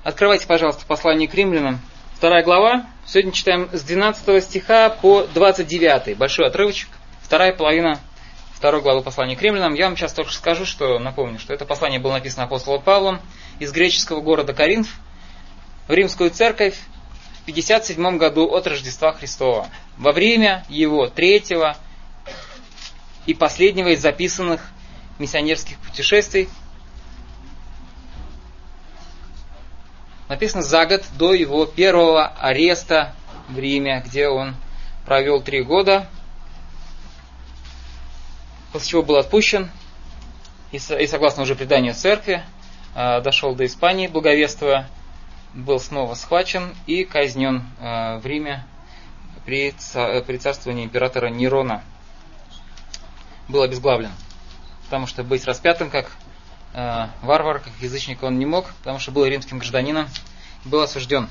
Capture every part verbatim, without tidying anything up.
Открывайте, пожалуйста, послание к римлянам, вторая глава. Сегодня читаем с двенадцатого стиха по двадцать девятый. Большой отрывочек, вторая половина второй главы послания к римлянам. Я вам сейчас только скажу, что напомню, что это послание было написано апостолом Павлом из греческого города Коринф в римскую церковь в пятьдесят седьмом году от Рождества Христова, во время его третьего и последнего из записанных миссионерских путешествий. Написано за год до его первого ареста в Риме, где он провел три года, после чего был отпущен и, согласно уже преданию церкви, дошел до Испании, благовествуя, был снова схвачен и казнен в Риме при царствовании императора Нерона. Был обезглавлен, потому что быть распятым как варвар, как язычник он не мог, потому что был римским гражданином, был осужден.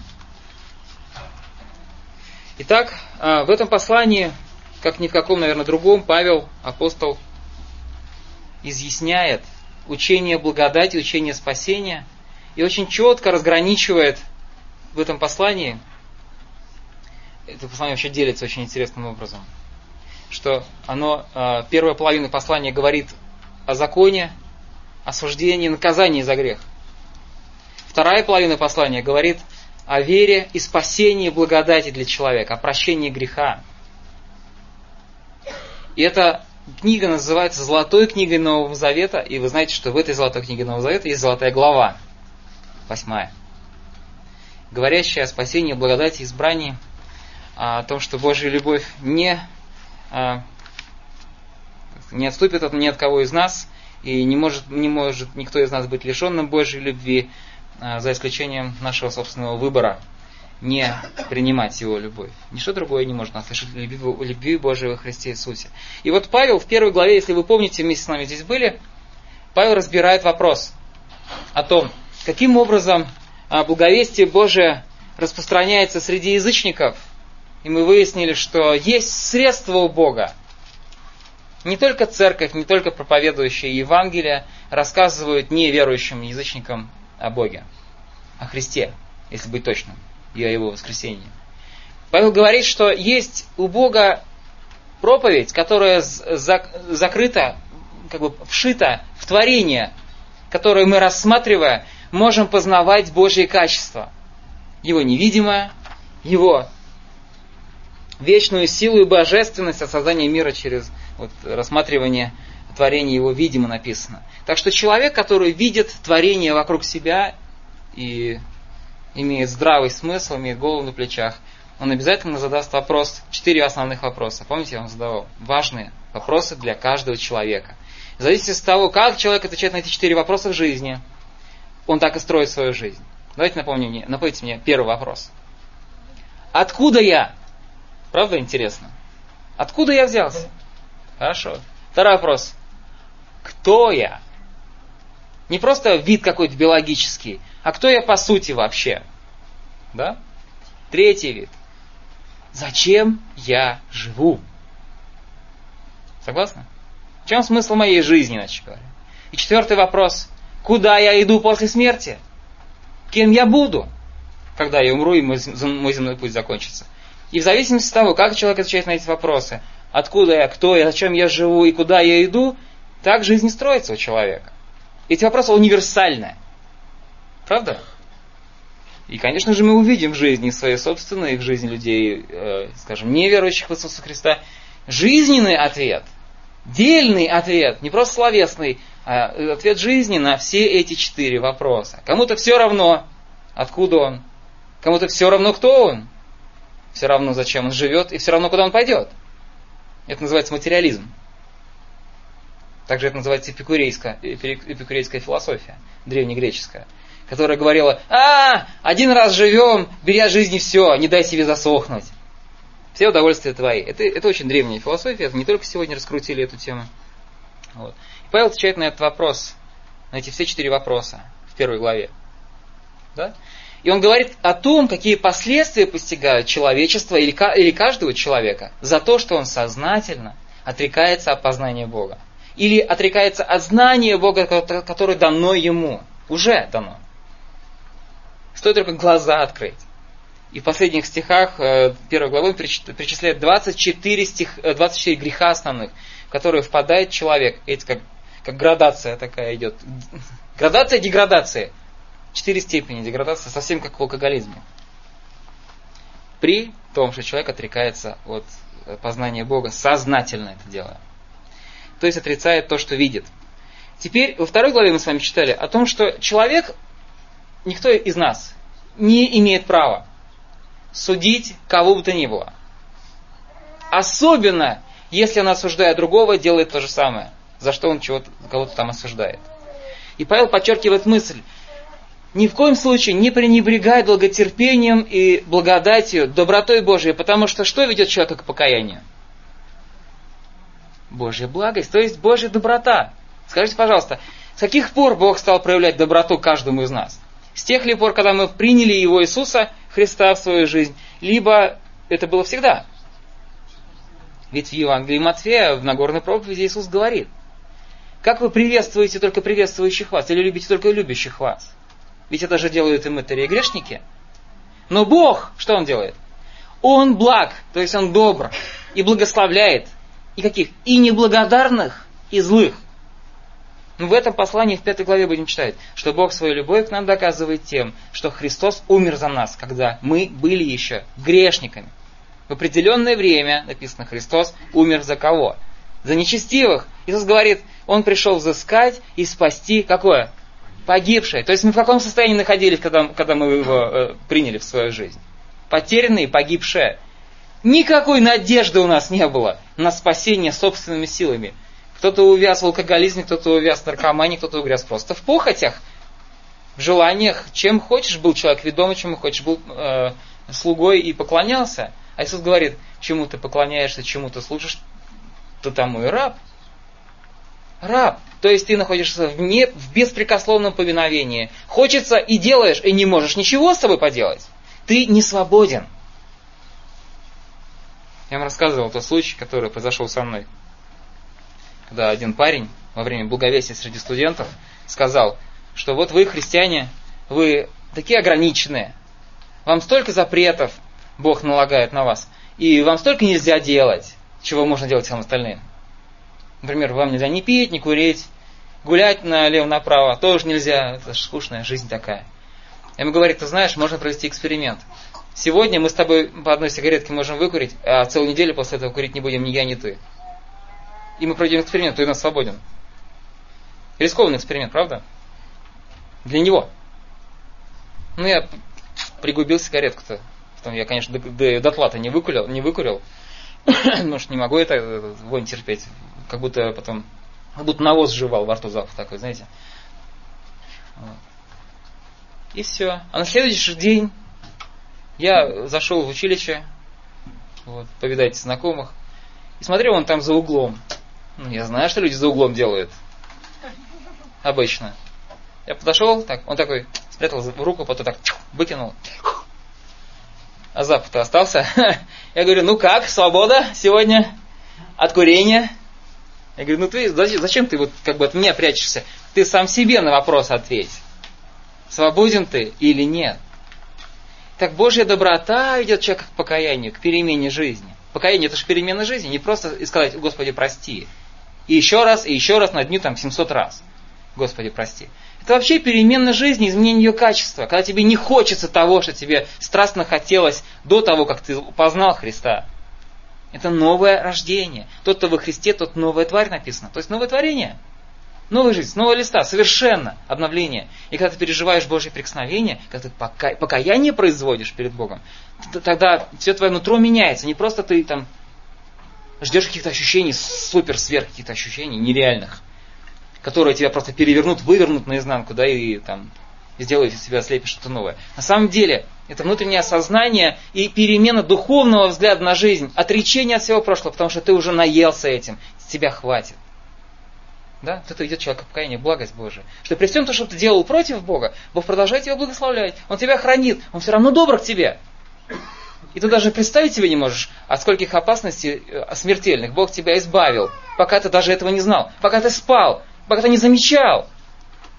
Итак, в этом послании, как ни в каком, наверное, другом, Павел, апостол, изъясняет учение благодати, учение спасения, и очень четко разграничивает в этом послании, это послание вообще делится очень интересным образом, что оно, первая половина послания говорит о законе, осуждении, наказании за грех. Вторая половина послания говорит о вере и спасении, благодати для человека, о прощении греха. И эта книга называется «Золотой книгой Нового Завета», и вы знаете, что в этой Золотой книге Нового Завета есть золотая глава, восьмая, говорящая о спасении, благодати, избрании, о том, что Божья любовь не, не отступит от ни от кого из нас, и не может, не может никто из нас быть лишенным Божьей любви, за исключением нашего собственного выбора не принимать Его любовь. Ничто другое не может нас лишить любви, любви Божией во Христе Иисусе. И вот Павел в первой главе, если вы помните, вместе с нами здесь были, Павел разбирает вопрос о том, каким образом благовестие Божие распространяется среди язычников. И мы выяснили, что есть средства у Бога. Не только церковь, не только проповедующие Евангелие рассказывают неверующим язычникам о Боге, о Христе, если быть точным, и о Его воскресении. Павел говорит, что есть у Бога проповедь, которая закрыта, как бы вшита в творение, которое мы, рассматривая, можем познавать Божьи качества. Его невидимое, Его вечную силу и божественность от создания мира через вот, рассматривание творения Его видимо написано. Так что человек, который видит творение вокруг себя и имеет здравый смысл, имеет голову на плечах, он обязательно задаст вопрос, четыре основных вопроса. Помните, я вам задавал? Важные вопросы для каждого человека. В зависимости от того, как человек отвечает на эти четыре вопроса в жизни, он так и строит свою жизнь. Давайте напомню мне, напомните мне первый вопрос. Откуда я? Правда интересно? Откуда я взялся? Хорошо. Второй вопрос. Кто я? Не просто вид какой-то биологический, а кто я по сути вообще? Да? Третий вид. Зачем я живу? Согласны? В чем смысл моей жизни, иначе говоря? И четвертый вопрос. Куда я иду после смерти? Кем я буду, когда я умру и мой земной путь закончится? И в зависимости от того, как человек отвечает на эти вопросы, откуда я, кто я, зачем я живу и куда я иду, так жизнь строится у человека. Эти вопросы универсальны. Правда? И, конечно же, мы увидим в жизни своей собственной, и в жизни людей, э, скажем, неверующих в Иисуса Христа, жизненный ответ, дельный ответ, не просто словесный, а ответ жизни на все эти четыре вопроса. Кому-то все равно, откуда он, кому-то все равно, кто он, все равно, зачем он живет, и все равно, куда он пойдет. Это называется материализм. Также это называется эпикурейская, эпикурейская философия, древнегреческая, которая говорила, а, один раз живем, бери от жизни все, не дай себе засохнуть. Все удовольствия твои. Это, это очень древняя философия, это не только сегодня раскрутили эту тему. Вот. И Павел отвечает на этот вопрос, на эти все четыре вопроса в первой главе. Да? И он говорит о том, какие последствия постигают человечество или, или каждого человека за то, что он сознательно отрекается от познания Бога. Или отрекается от знания Бога, которое дано ему. Уже дано. Стоит только глаза открыть. И в последних стихах первой главы перечисляет двадцать четыре, стих, двадцать четыре греха основных, в которые впадает человек. Эти как, как градация такая идет. Градация, деградация. Четыре степени деградации, совсем как в алкоголизме. При том, что человек отрекается от познания Бога, сознательно это делая. То есть отрицает то, что видит. Теперь во второй главе мы с вами читали о том, что человек, никто из нас, не имеет права судить кого бы то ни было. Особенно, если он, осуждая другого, делает то же самое, за что он чего-то, кого-то там осуждает. И Павел подчеркивает мысль: ни в коем случае не пренебрегай долготерпением и благодатью, добротой Божией, потому что что ведет человека к покаянию? Божья благость, то есть Божья доброта. Скажите, пожалуйста, с каких пор Бог стал проявлять доброту каждому из нас? С тех ли пор, когда мы приняли Его Иисуса Христа в свою жизнь, либо это было всегда? Ведь в Евангелии Матфея, в Нагорной проповеди, Иисус говорит: как вы приветствуете только приветствующих вас, или любите только любящих вас? Ведь это же делают и мытари, и грешники. Но Бог, что Он делает? Он благ, то есть Он добр, и благословляет. И каких? И неблагодарных, и злых. В этом послании в пятой главе будем читать, что Бог свою любовь к нам доказывает тем, что Христос умер за нас, когда мы были еще грешниками. В определенное время, написано, Христос умер за кого? За нечестивых. Иисус говорит, Он пришел взыскать и спасти какое? Погибшее. То есть мы в каком состоянии находились, когда, когда мы Его э, приняли в свою жизнь? Потерянные, погибшие. Никакой надежды у нас не было на спасение собственными силами. Кто-то увяз в алкоголизме, кто-то увяз в наркомании, кто-то увяз просто в похотях, в желаниях. Чем хочешь, был человек ведомый, чему хочешь, был э, слугой и поклонялся. А Иисус говорит, чему ты поклоняешься, чему ты служишь, то тому и раб. Раб. То есть ты находишься в, не, в беспрекословном повиновении. Хочется и делаешь, и не можешь ничего с собой поделать. Ты не свободен. Я вам рассказывал тот случай, который произошел со мной. Когда один парень во время благовестия среди студентов сказал, что вот вы, христиане, вы такие ограниченные. Вам столько запретов Бог налагает на вас. И вам столько нельзя делать, чего можно делать всем остальным. Например, вам нельзя ни пить, ни курить, гулять налево-направо тоже нельзя. Это же скучная жизнь такая. Я ему говорю, ты знаешь, можно провести эксперимент. Сегодня мы с тобой по одной сигаретке можем выкурить, а целую неделю после этого курить не будем ни я, ни ты. И мы проведем эксперимент, ты у нас свободен. Рискованный эксперимент, правда? Для него. Ну, я пригубил сигаретку-то. Потом я, конечно, до, до, дотла-то не выкурил, не выкурил. Потому что не могу это, это вонь терпеть. Как будто потом, как будто навоз жевал во рту, запах такой, знаете. Вот. И все. А на следующий день я зашел в училище, вот, повидать знакомых, и смотрю, он там за углом. Ну, я знаю, что люди за углом делают. Обычно. Я подошел, так, он такой спрятал в руку, потом так выкинул. А запах-то остался. Я говорю, ну как, свобода сегодня от курения? Я говорю, ну ты зачем ты вот как бы от меня прячешься? Ты сам себе на вопрос ответь. Свободен ты или нет? Так Божья доброта ведет человека к покаянию, к перемене жизни. Покаяние это же перемена жизни, не просто сказать, Господи, прости. И еще раз, и еще раз на дню там семьсот раз. Господи, прости. Это вообще перемена жизни, изменение ее качества. Когда тебе не хочется того, что тебе страстно хотелось до того, как ты познал Христа. Это новое рождение. Тот, кто во Христе, тот новая тварь написано. То есть новое творение. Новая жизнь, с нового листа, совершенно обновление. И когда ты переживаешь Божье прикосновение, когда ты пока... покаяние производишь перед Богом, тогда все твое нутро меняется. Не просто ты там ждешь каких-то ощущений, супер, сверх каких-то ощущений нереальных, которые тебя просто перевернут, вывернут наизнанку, да, и там сделают из тебя слепить что-то новое. На самом деле, это внутреннее осознание и перемена духовного взгляда на жизнь, отречение от всего прошлого, потому что ты уже наелся этим, с тебя хватит. Да? Вот это идет человек покаяние, благость Божия. Что при всем том, что ты делал против Бога, Бог продолжает тебя благословлять. Он тебя хранит, Он все равно добр к тебе. И ты даже представить себе не можешь, от скольких опасностей смертельных Бог тебя избавил, пока ты даже этого не знал, пока ты спал, пока ты не замечал.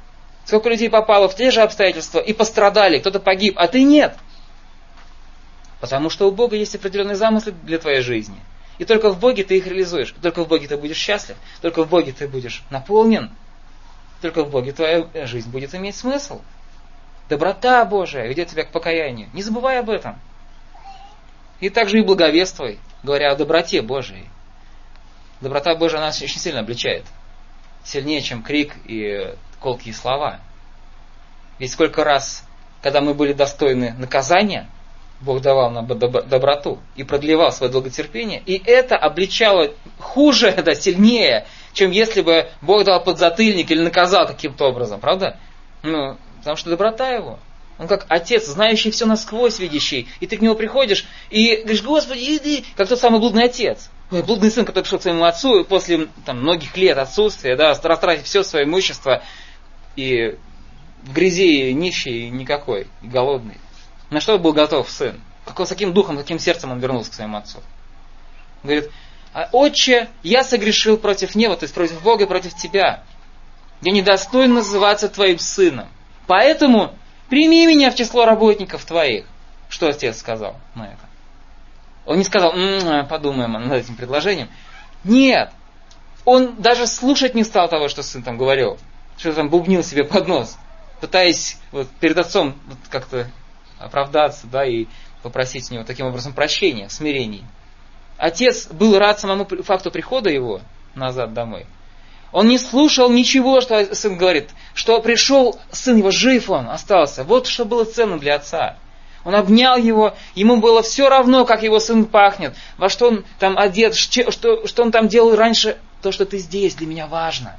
Сколько людей попало в те же обстоятельства и пострадали, кто-то погиб, а ты нет. Потому что у Бога есть определенные замыслы для твоей жизни. И только в Боге ты их реализуешь. Только в Боге ты будешь счастлив. Только в Боге ты будешь наполнен. Только в Боге твоя жизнь будет иметь смысл. Доброта Божия ведет тебя к покаянию. Не забывай об этом. И также и благовествуй, говоря о доброте Божией. Доброта Божия нас очень сильно обличает. Сильнее, чем крик и колкие слова. Ведь сколько раз, когда мы были достойны наказания, Бог давал нам доброту и продлевал свое долготерпение, и это обличало хуже, да, сильнее, чем если бы Бог дал подзатыльник или наказал каким-то образом, правда? Ну, потому что доброта Его. Он как отец, знающий все насквозь, видящий, и ты к Нему приходишь и говоришь: Господи, иди, как тот самый блудный отец. Блудный сын, который пришел к своему отцу, и после там, многих лет отсутствия, да, растратив все свое имущество, и в грязи нищий никакой, и голодный. На что был готов сын? Какой, с каким духом, каким сердцем он вернулся к своему отцу? Он говорит: отче, я согрешил против неба, то есть против Бога и против тебя. Я недостоин называться твоим сыном. Поэтому прими меня в число работников твоих. Что отец сказал на это? Он не сказал: м-м, подумаем над этим предложением. Нет. Он даже слушать не стал того, что сын там говорил. Что там бубнил себе под нос. Пытаясь вот, перед отцом вот, как-то оправдаться, да, и попросить у него таким образом прощения, смирений. Отец был рад самому факту прихода его назад домой. Он не слушал ничего, что сын говорит. Что пришел сын его, жив он остался. Вот что было ценным для отца. Он обнял его, ему было все равно, как его сын пахнет, во что он там одет, что, что он там делал раньше. То, что ты здесь, для меня важно.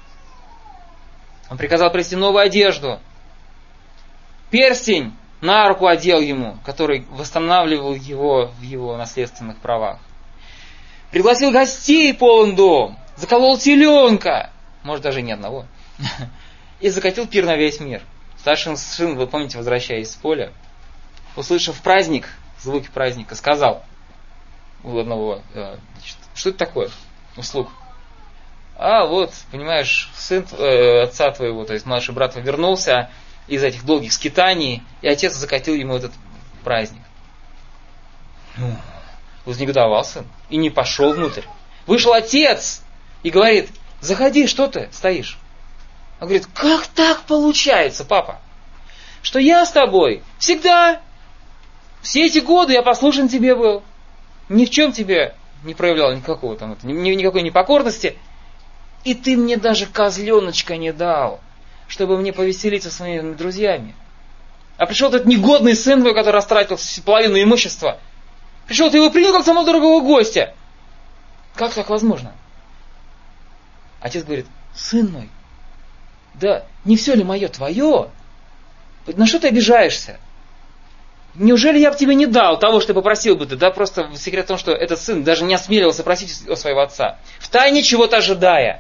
Он приказал принести новую одежду. Перстень на руку одел ему, который восстанавливал его в его наследственных правах. Пригласил гостей полон дом, заколол теленка, может даже не одного, и закатил пир на весь мир. Старший сын, вы помните, возвращаясь с поля, услышав праздник, звуки праздника, сказал у одного: значит, что это такое, у слуг? А вот, понимаешь, сын э, отца твоего, то есть младший брат, вернулся из этих долгих скитаний, и отец закатил ему этот праздник. Ну, вознегодовал сын и не пошел внутрь. Вышел отец и говорит: заходи, что ты стоишь? Он говорит: как так получается, папа, что я с тобой всегда, все эти годы я послушен тебе был, ни в чем тебе не проявлял никакого там, никакой непокорности, и ты мне даже козленочка не дал, чтобы мне повеселиться со своими друзьями. А пришел этот негодный сын твой, который растратил половину имущества. Пришел, ты его принял как самого дорогого гостя. Как так возможно? Отец говорит: сын мой, да не все ли мое твое? На что ты обижаешься? Неужели я бы тебе не дал того, что ты попросил бы ты? Да, просто секрет в том, что этот сын даже не осмеливался просить у своего отца, втайне чего-то ожидая.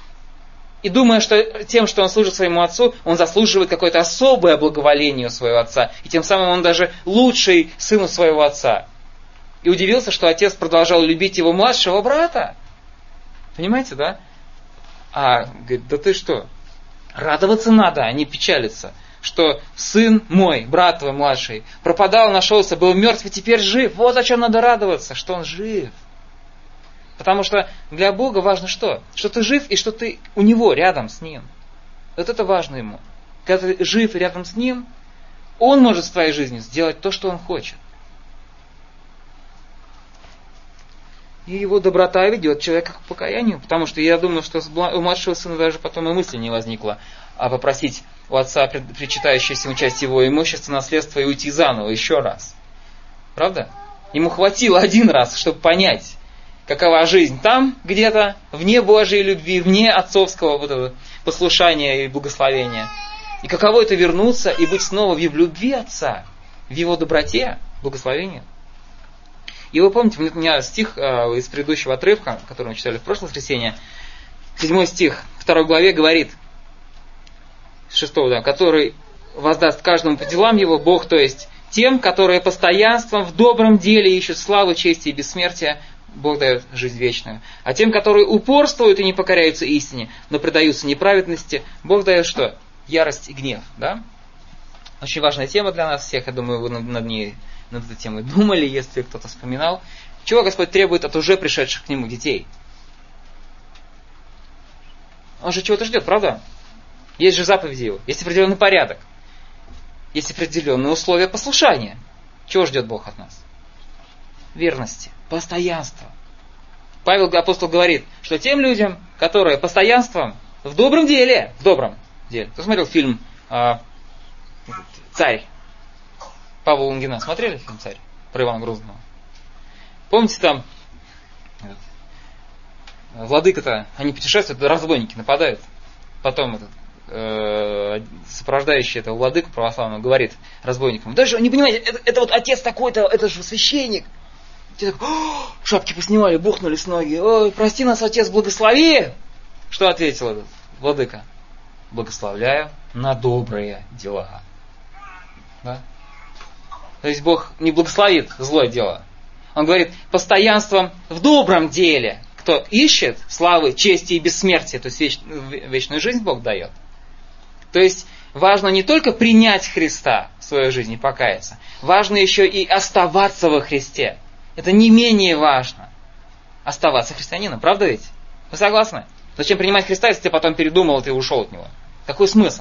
И думая, что тем, что он служит своему отцу, он заслуживает какое-то особое благоволение у своего отца. И тем самым он даже лучший сын у своего отца. И удивился, что отец продолжал любить его младшего брата. Понимаете, да? А говорит: да ты что? Радоваться надо, а не печалиться. Что сын мой, брат твой младший, пропадал, нашелся, был мертв и теперь жив. Вот о чем надо радоваться, что он жив. Потому что для Бога важно что? Что ты жив и что ты у Него, рядом с Ним. Вот это важно Ему. Когда ты жив и рядом с Ним, Он может в твоей жизни сделать то, что Он хочет. И Его доброта ведет человека к покаянию. Потому что я думаю, что у младшего сына даже потом и мысли не возникло, а попросить у отца причитающееся ему часть его имущества, наследства и уйти заново еще раз. Правда? Ему хватило один раз, чтобы понять, какова жизнь там, где-то, вне Божьей любви, вне отцовского вот этого послушания и благословения. И каково это вернуться и быть снова в любви Отца, в Его доброте, благословении. И вы помните, у меня стих из предыдущего отрывка, который мы читали в прошлое воскресенье, седьмой стих, второй главе говорит, шестого, да, который воздаст каждому по делам его, Бог, то есть тем, которые постоянством в добром деле ищут славы, чести и бессмертия, Бог дает жизнь вечную. А тем, которые упорствуют и не покоряются истине, но предаются неправедности, Бог дает что? ярость и гнев. Да? Очень важная тема для нас всех. Я думаю, вы над ней, над этой темой думали, если кто-то вспоминал. Чего Господь требует от уже пришедших к Нему детей? Он же чего-то ждет, правда? Есть же заповеди Его, есть определенный порядок, есть определенные условия послушания. Чего ждет Бог от нас? Верности, постоянства. Павел, апостол, говорит, что тем людям, которые постоянством в добром деле, в добром деле. Кто смотрел фильм а, «Царь»? Павла Лунгина. Смотрели фильм «Царь» про Ивана Грозного? Помните, там владыка-то, они путешествуют, разбойники нападают. Потом этот, э, сопровождающий этого владыку православного говорит разбойникам: даже не понимаете, это, это вот отец такой-то, это же священник. Те так, шапки поснимали, бухнули с ноги. Ой, прости нас, отец, благослови. Что ответил этот владыка? Благословляю на добрые дела. Да? То есть Бог не благословит злое дело. Он говорит, постоянством в добром деле. Кто ищет славы, чести и бессмертия, то есть веч, вечную жизнь Бог дает. То есть важно не только принять Христа в свою жизнь и покаяться, важно еще и оставаться во Христе. Это не менее важно. Оставаться христианином, правда ведь? Вы согласны? Зачем принимать Христа, если ты потом передумал и ушел от Него? Какой смысл?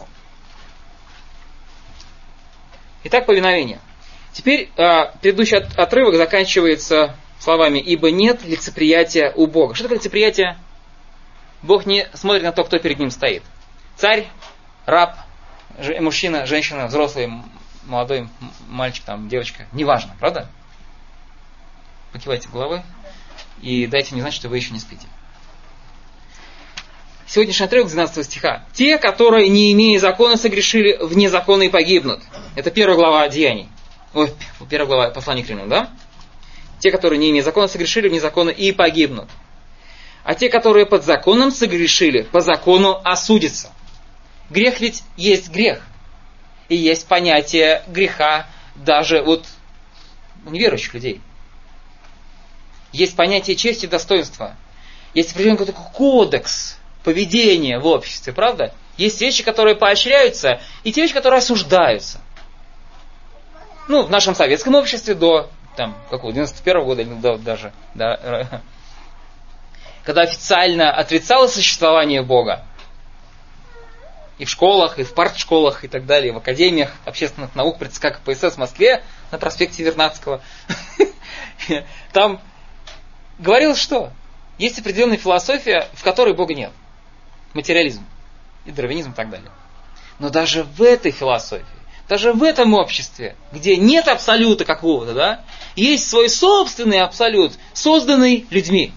Итак, повиновение. Теперь э, предыдущий отрывок заканчивается словами «Ибо нет лицеприятия у Бога». Что такое лицеприятие? Бог не смотрит на то, кто перед Ним стоит. Царь, раб, ж, мужчина, женщина, взрослый, молодой мальчик, там, девочка. Неважно, правда? Покивайте головой и дайте мне знать, что вы еще не спите. Сегодняшний отрывок двенадцатого стиха. «Те, которые, не имея закона, согрешили, вне закона и погибнут». Это первая глава Деяний. Ой, первая глава послания к Римлянам, да? Те, которые, не имея закона, согрешили, вне закона и погибнут. А те, которые под законом согрешили, по закону осудятся. Грех ведь есть грех. И есть понятие греха даже вот у неверующих людей. Есть понятие чести и достоинства. Есть определенный такой кодекс поведения в обществе, правда? Есть вещи, которые поощряются, и те вещи, которые осуждаются. Ну, в нашем советском обществе до там, какого, девяносто первого года, или до, даже, да, когда официально отрицалось существование Бога, и в школах, и в партшколах, и так далее, и в академиях общественных наук при ЦК КПСС в Москве, на проспекте Вернадского, там говорилось, что есть определенная философия, в которой Бога нет. Материализм, и дарвинизм, и так далее. Но даже в этой философии, даже в этом обществе, где нет абсолюта какого-то, да, есть свой собственный абсолют, созданный людьми.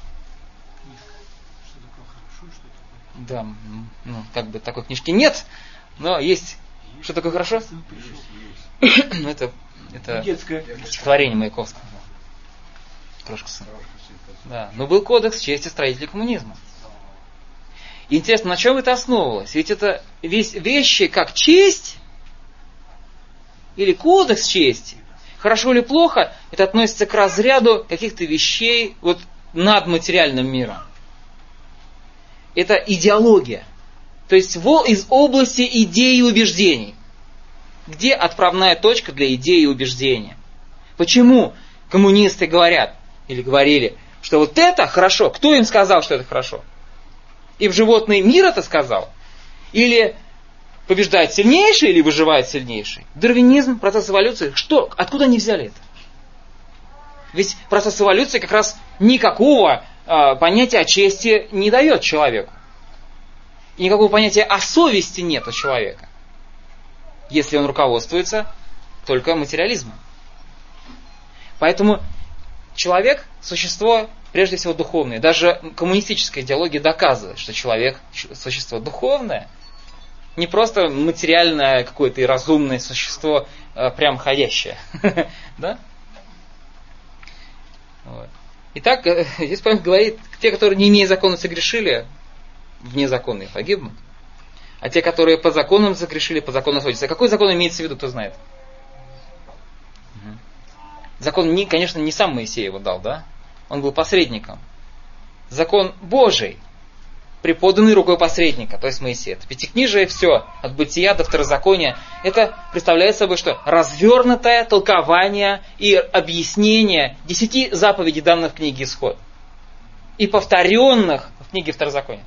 Да, ну, как бы такой книжки нет, но есть. Что такое хорошо? Ну, это, это стихотворение Маяковского. Крошка сына. Да, но был кодекс чести строителей коммунизма. И интересно, на чем это основывалось? Ведь это весь, вещи, как честь или кодекс чести, хорошо или плохо, это относится к разряду каких-то вещей вот, над материальным миром. Это идеология. То есть из области идей и убеждений. Где отправная точка для идеи и убеждения? Почему коммунисты говорят, или говорили, что вот это хорошо? Кто им сказал, что это хорошо? Им животный мир это сказал? Или побеждает сильнейший, или выживает сильнейший? Дарвинизм, процесс эволюции, что? Откуда они взяли это? Ведь процесс эволюции как раз никакого э, понятия о чести не дает человеку. И никакого понятия о совести нет у человека, если он руководствуется только материализмом. Поэтому человек – существо, прежде всего, духовное. Даже коммунистическая идеология доказывает, что человек – существо духовное, не просто материальное какое-то и разумное существо, прям ходящее. Да? Вот. Итак, здесь Павел говорит, те, которые не имея закона согрешили, вне закона и погибнут. А те, которые по законам согрешили, по закону осудятся. А какой закон имеется в виду, кто знает? Угу. Закон, не, конечно, не сам Моисей его дал, да? Он был посредником. Закон Божий преподанный рукой посредника, то есть Моисея. Это пятикнижие, все, от бытия до второзакония. Это представляет собой что? Развернутое толкование и объяснение десяти заповедей, данных в книге Исход. И повторенных в книге Второзакония.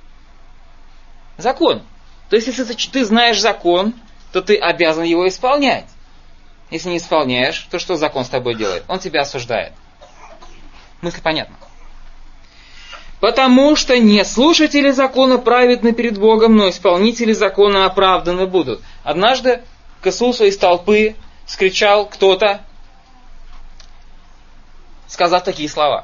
Закон. То есть, если ты знаешь закон, то ты обязан его исполнять. Если не исполняешь, то что закон с тобой делает? Он тебя осуждает. Мысль понятна. Потому что не слушатели закона праведны перед Богом, но исполнители закона оправданы будут. Однажды к Иисусу из толпы скричал кто-то, сказав такие слова.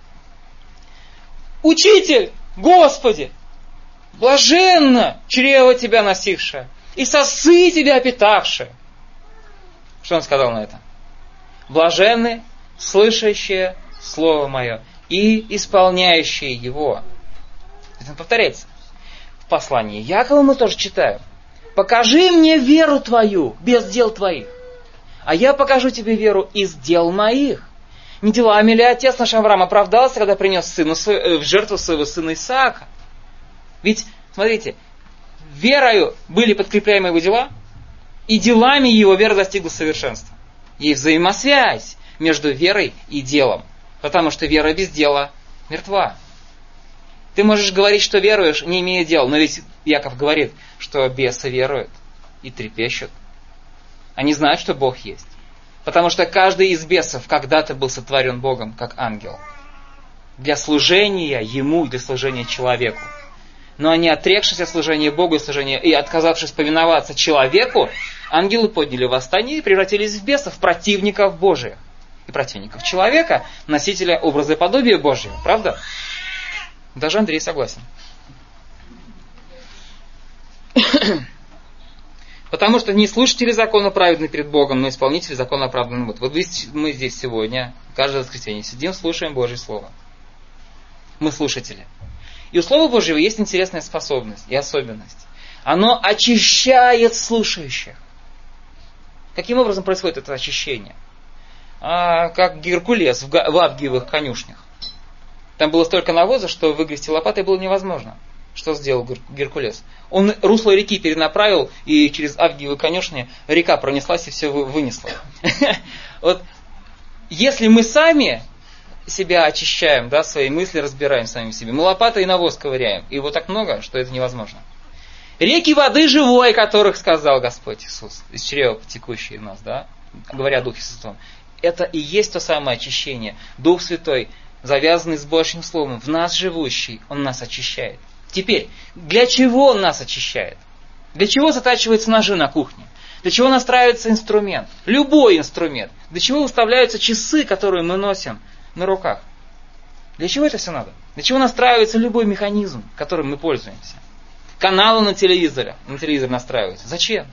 «Учитель, Господи, блаженно чрево тебя носившее, и сосы тебя питавшее». Что он сказал на это? «Блаженны, слышащие Слово Мое и исполняющие его». Это повторяется. В послании Якова мы тоже читаем. «Покажи мне веру твою без дел твоих, а я покажу тебе веру из дел моих». Не делами ли отец наш Авраам оправдался, когда принес сыну, в жертву своего сына Исаака? Ведь, смотрите, верою были подкрепляемы его дела, и делами его вера достигла совершенства. Есть взаимосвязь между верой и делом, потому что вера без дела мертва. Ты можешь говорить, что веруешь, не имея дел, но ведь Яков говорит, что бесы веруют и трепещут. Они знают, что Бог есть. Потому что каждый из бесов когда-то был сотворен Богом, как ангел. Для служения Ему, для служения человеку. Но они, отрекшись от служения Богу и, служения, и отказавшись повиноваться человеку, ангелы подняли восстание и превратились в бесов, противников Божьих. И противников человека, носителя образа и подобия Божьего. Правда? Даже Андрей согласен. Потому что не слушатели закона праведны перед Богом, но исполнители закона оправданы будут. Вот мы здесь сегодня, каждое воскресенье, сидим, слушаем Божье Слово. Мы слушатели. И у Слова Божьего есть интересная способность и особенность. Оно очищает слушающих. Каким образом происходит это очищение? А, как Геркулес в, в Авгиевых конюшнях. Там было столько навоза, что выгрести лопатой было невозможно. Что сделал Геркулес? Он русло реки перенаправил, и через Авгиевы конюшни река пронеслась и все вынесла. Вот, если мы сами себя очищаем, да, свои мысли разбираем сами себе, мы лопатой и навоз ковыряем, и его так много, что это невозможно. Реки воды живой, о которых сказал Господь Иисус, из чрева потекущие в нас, да, говоря о Духе Святом, это и есть то самое очищение. Дух Святой, завязанный с Божьим Словом, в нас живущий, Он нас очищает. Теперь, для чего Он нас очищает? Для чего затачиваются ножи на кухне? Для чего настраивается инструмент? Любой инструмент. Для чего выставляются часы, которые мы носим на руках? Для чего это все надо? Для чего настраивается любой механизм, которым мы пользуемся? Каналы на телевизоре, на телевизор настраиваются. Зачем?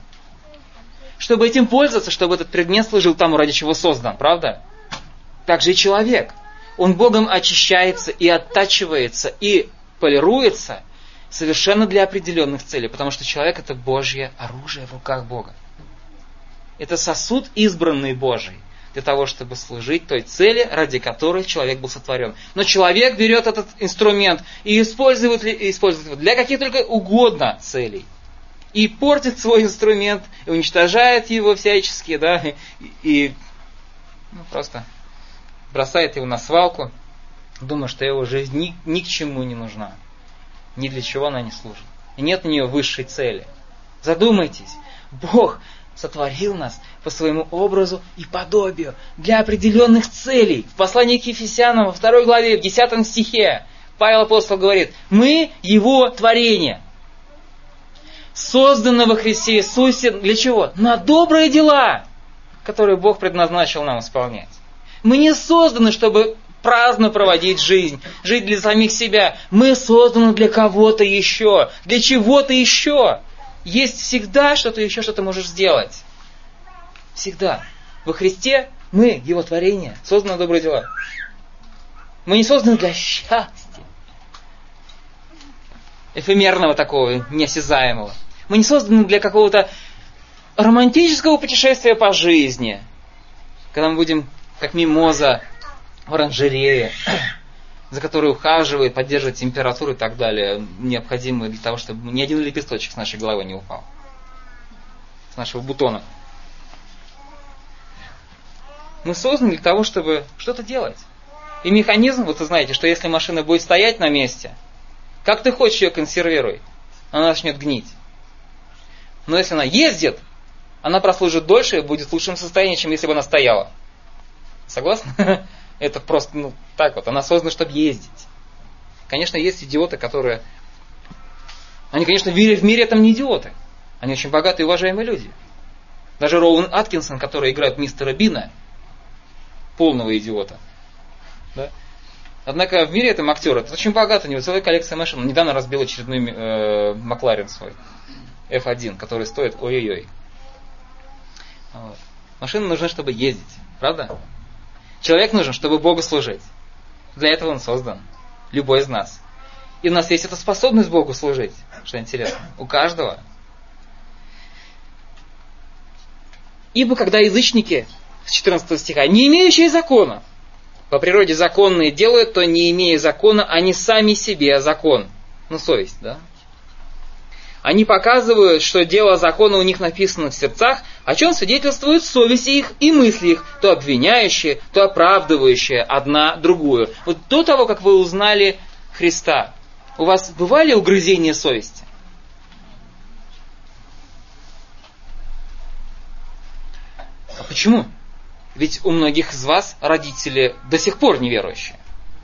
Чтобы этим пользоваться, чтобы этот предмет служил тому, ради чего создан, правда? Так же и человек. Он Богом очищается и оттачивается, и полируется совершенно для определенных целей, потому что человек это Божье оружие в руках Бога. Это сосуд избранный Божий, для того, чтобы служить той цели, ради которой человек был сотворен. Но человек берет этот инструмент и использует, использует его для каких только угодно целей. И портит свой инструмент, и уничтожает его всячески, да, и, и ну, просто бросает его на свалку, думая, что его жизнь ни, ни к чему не нужна. Ни для чего она не служит. И нет у нее высшей цели. Задумайтесь, Бог сотворил нас по своему образу и подобию для определенных целей. В послании к Ефесянам во второй главе, в десятом стихе Павел апостол говорит: мы Его творение, созданы во Христе Иисусе для чего? На добрые дела, которые Бог предназначил нам исполнять. Мы не созданы, чтобы праздно проводить жизнь, жить для самих себя. Мы созданы для кого-то еще, для чего-то еще. Есть всегда что-то еще, что ты можешь сделать. Всегда. Во Христе мы, Его творение, созданы на добрые дела. Мы не созданы для счастья. Эфемерного такого, неосязаемого. Мы не созданы для какого-то романтического путешествия по жизни. Когда мы будем, как мимоза, в оранжерее. за которой ухаживает, поддерживает температуру и так далее, необходимые для того, чтобы ни один лепесточек с нашей головы не упал. С нашего бутона. Мы созданы для того, чтобы что-то делать. И механизм, вот вы знаете, что если машина будет стоять на месте, как ты хочешь ее консервируй, она начнет гнить. Но если она ездит, она прослужит дольше и будет в лучшем состоянии, чем если бы она стояла. Согласны? Это просто, ну, так вот. Она создана, чтобы ездить. Конечно, есть идиоты, которые... Они, конечно, в мире, в мире там не идиоты. Они очень богатые и уважаемые люди. Даже Роуэн Аткинсон, который играет мистера Бина, полного идиота. Да? Однако в мире этом актер, это очень богатый, у него целая коллекция машин. Он недавно разбил очередной э, Макларен свой, эф один, который стоит ой-ой-ой. Вот. Машины нужны, чтобы ездить. Правда? Человек нужен, чтобы Богу служить. Для этого он создан. Любой из нас. И у нас есть эта способность Богу служить. Что интересно. У каждого. Ибо когда язычники, с четырнадцатого стиха, не имеющие закона, по природе законные делают, то не имея закона, они сами себе закон. Ну, совесть, да? Они показывают, что дело закона у них написано в сердцах, о чем свидетельствует совесть их и мысли их, то обвиняющие, то оправдывающие одна другую. Вот до того, как вы узнали Христа, у вас бывали угрызения совести? А почему? Ведь у многих из вас родители до сих пор неверующие.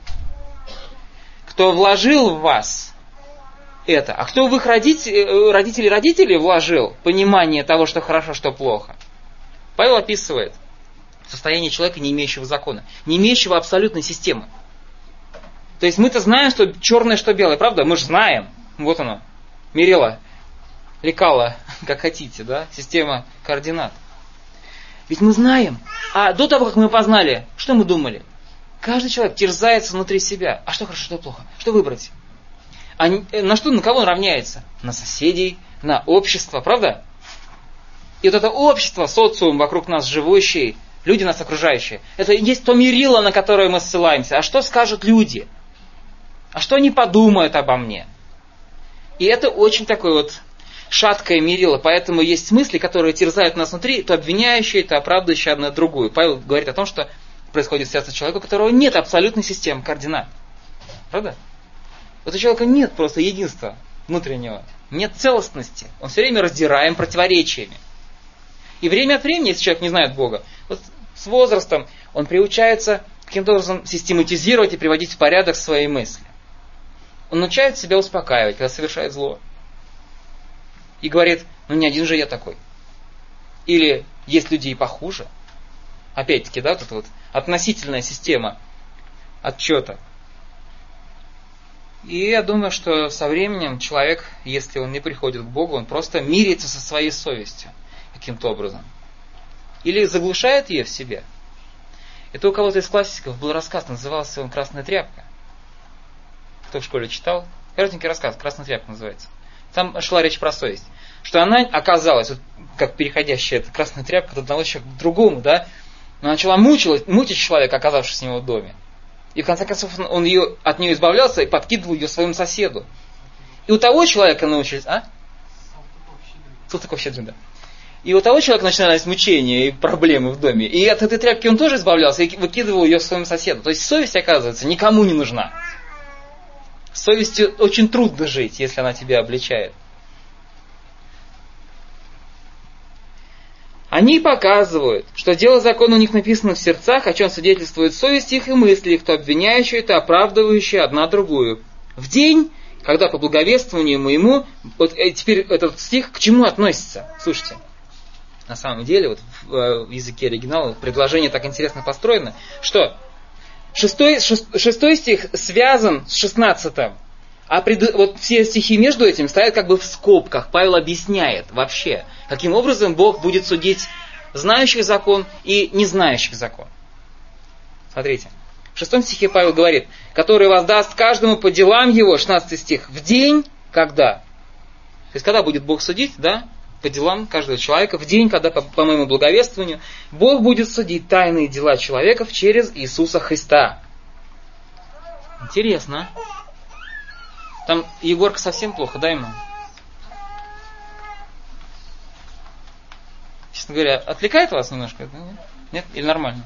Кто вложил в вас это? А кто в их родители, родители родителей вложил понимание того, что хорошо, что плохо? Павел описывает состояние человека, не имеющего закона, не имеющего абсолютной системы. То есть мы-то знаем, что черное, что белое, правда? Мы же знаем. Вот оно. Мерило, лекало, как хотите, да? Система координат. Ведь мы знаем. А до того, как мы познали, что мы думали? Каждый человек терзается внутри себя. А что хорошо, что плохо? Что выбрать? А на что, на кого он равняется? На соседей, на общество, правда? И вот это общество, социум вокруг нас живущий, люди нас окружающие, это есть то мерило, на которое мы ссылаемся. А что скажут люди? А что они подумают обо мне? И это очень такое вот шаткое мерило, поэтому есть мысли, которые терзают нас внутри, то обвиняющие, то оправдывающие одна другую. Павел говорит о том, что происходит в сердце человека, у которого нет абсолютной системы координат. Правда? Вот у человека нет просто единства внутреннего, нет целостности. Он все время раздираем противоречиями. И время от времени, если человек не знает Бога, вот с возрастом он приучается каким-то образом систематизировать и приводить в порядок свои мысли. Он научает себя успокаивать, когда совершает зло. И говорит, ну не один же я такой. Или есть люди и похуже. Опять-таки, да, вот эта вот относительная система отчета. И я думаю, что со временем человек, если он не приходит к Богу, он просто мирится со своей совестью каким-то образом. Или заглушает ее в себе. Это у кого-то из классиков был рассказ, назывался он «Красная тряпка». Кто в школе читал? Коротенький рассказ, «Красная тряпка» называется. Там шла речь про совесть. Что она оказалась, вот, как переходящая эта красная тряпка от одного человека к другому, да, она начала мучить, мучить человека, оказавшись у него в доме. И в конце концов он ее, от нее избавлялся и подкидывал ее своему соседу. И у того человека научились... А? Салтыков-Щедрин, да. И у того человека начинались мучения и проблемы в доме. И от этой тряпки он тоже избавлялся и выкидывал ее своему соседу. То есть совесть, оказывается, никому не нужна. С совестью очень трудно жить, если она тебя обличает. Они показывают, что дело закона у них написано в сердцах, о чем свидетельствует совесть их и мысли их, то обвиняющие, то оправдывающие одна другую. В день, когда по благовествованию моему, вот теперь этот стих к чему относится? Слушайте, на самом деле, вот в, в языке оригинала предложение так интересно построено, что шестой, шест, шестой стих связан с шестнадцатым, а пред, вот все стихи между этим стоят как бы в скобках. Павел объясняет вообще, каким образом Бог будет судить знающих закон и не знающих закон. Смотрите, в шестом стихе Павел говорит, который воздаст каждому по делам его, шестнадцатый стих, в день, когда. То есть, когда будет Бог судить, да, по делам каждого человека, в день, когда, по, по моему благовествованию, Бог будет судить тайные дела человеков через Иисуса Христа. Интересно. Там Егорка совсем плохо, дай ему. Честно говоря, отвлекает вас немножко? Нет? Или нормально?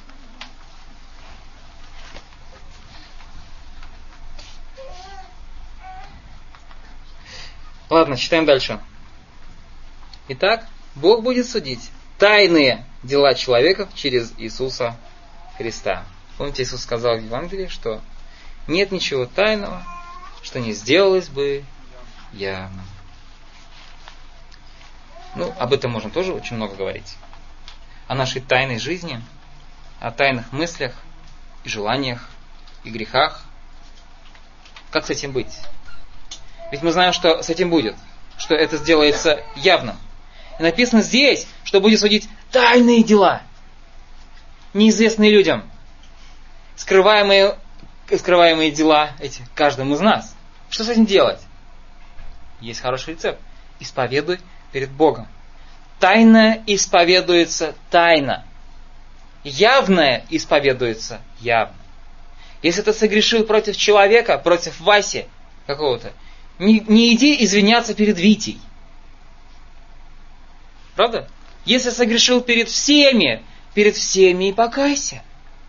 Ладно, читаем дальше. Итак, Бог будет судить тайные дела человеков через Иисуса Христа. Помните, Иисус сказал в Евангелии, что нет ничего тайного, что не сделалось бы явно. Ну, об этом можно тоже очень много говорить. О нашей тайной жизни, о тайных мыслях и желаниях, и грехах. Как с этим быть? Ведь мы знаем, что с этим будет, что это сделается явным. И написано здесь, что будет судить тайные дела, неизвестные людям, скрываемые, скрываемые дела эти каждому из нас. Что с этим делать? Есть хороший рецепт. Исповедуй перед Богом. Тайное исповедуется тайно. Явное исповедуется явно. Если ты согрешил против человека, против Васи какого-то, не, не иди извиняться перед Витей. Правда? Если согрешил перед всеми, перед всеми и покайся.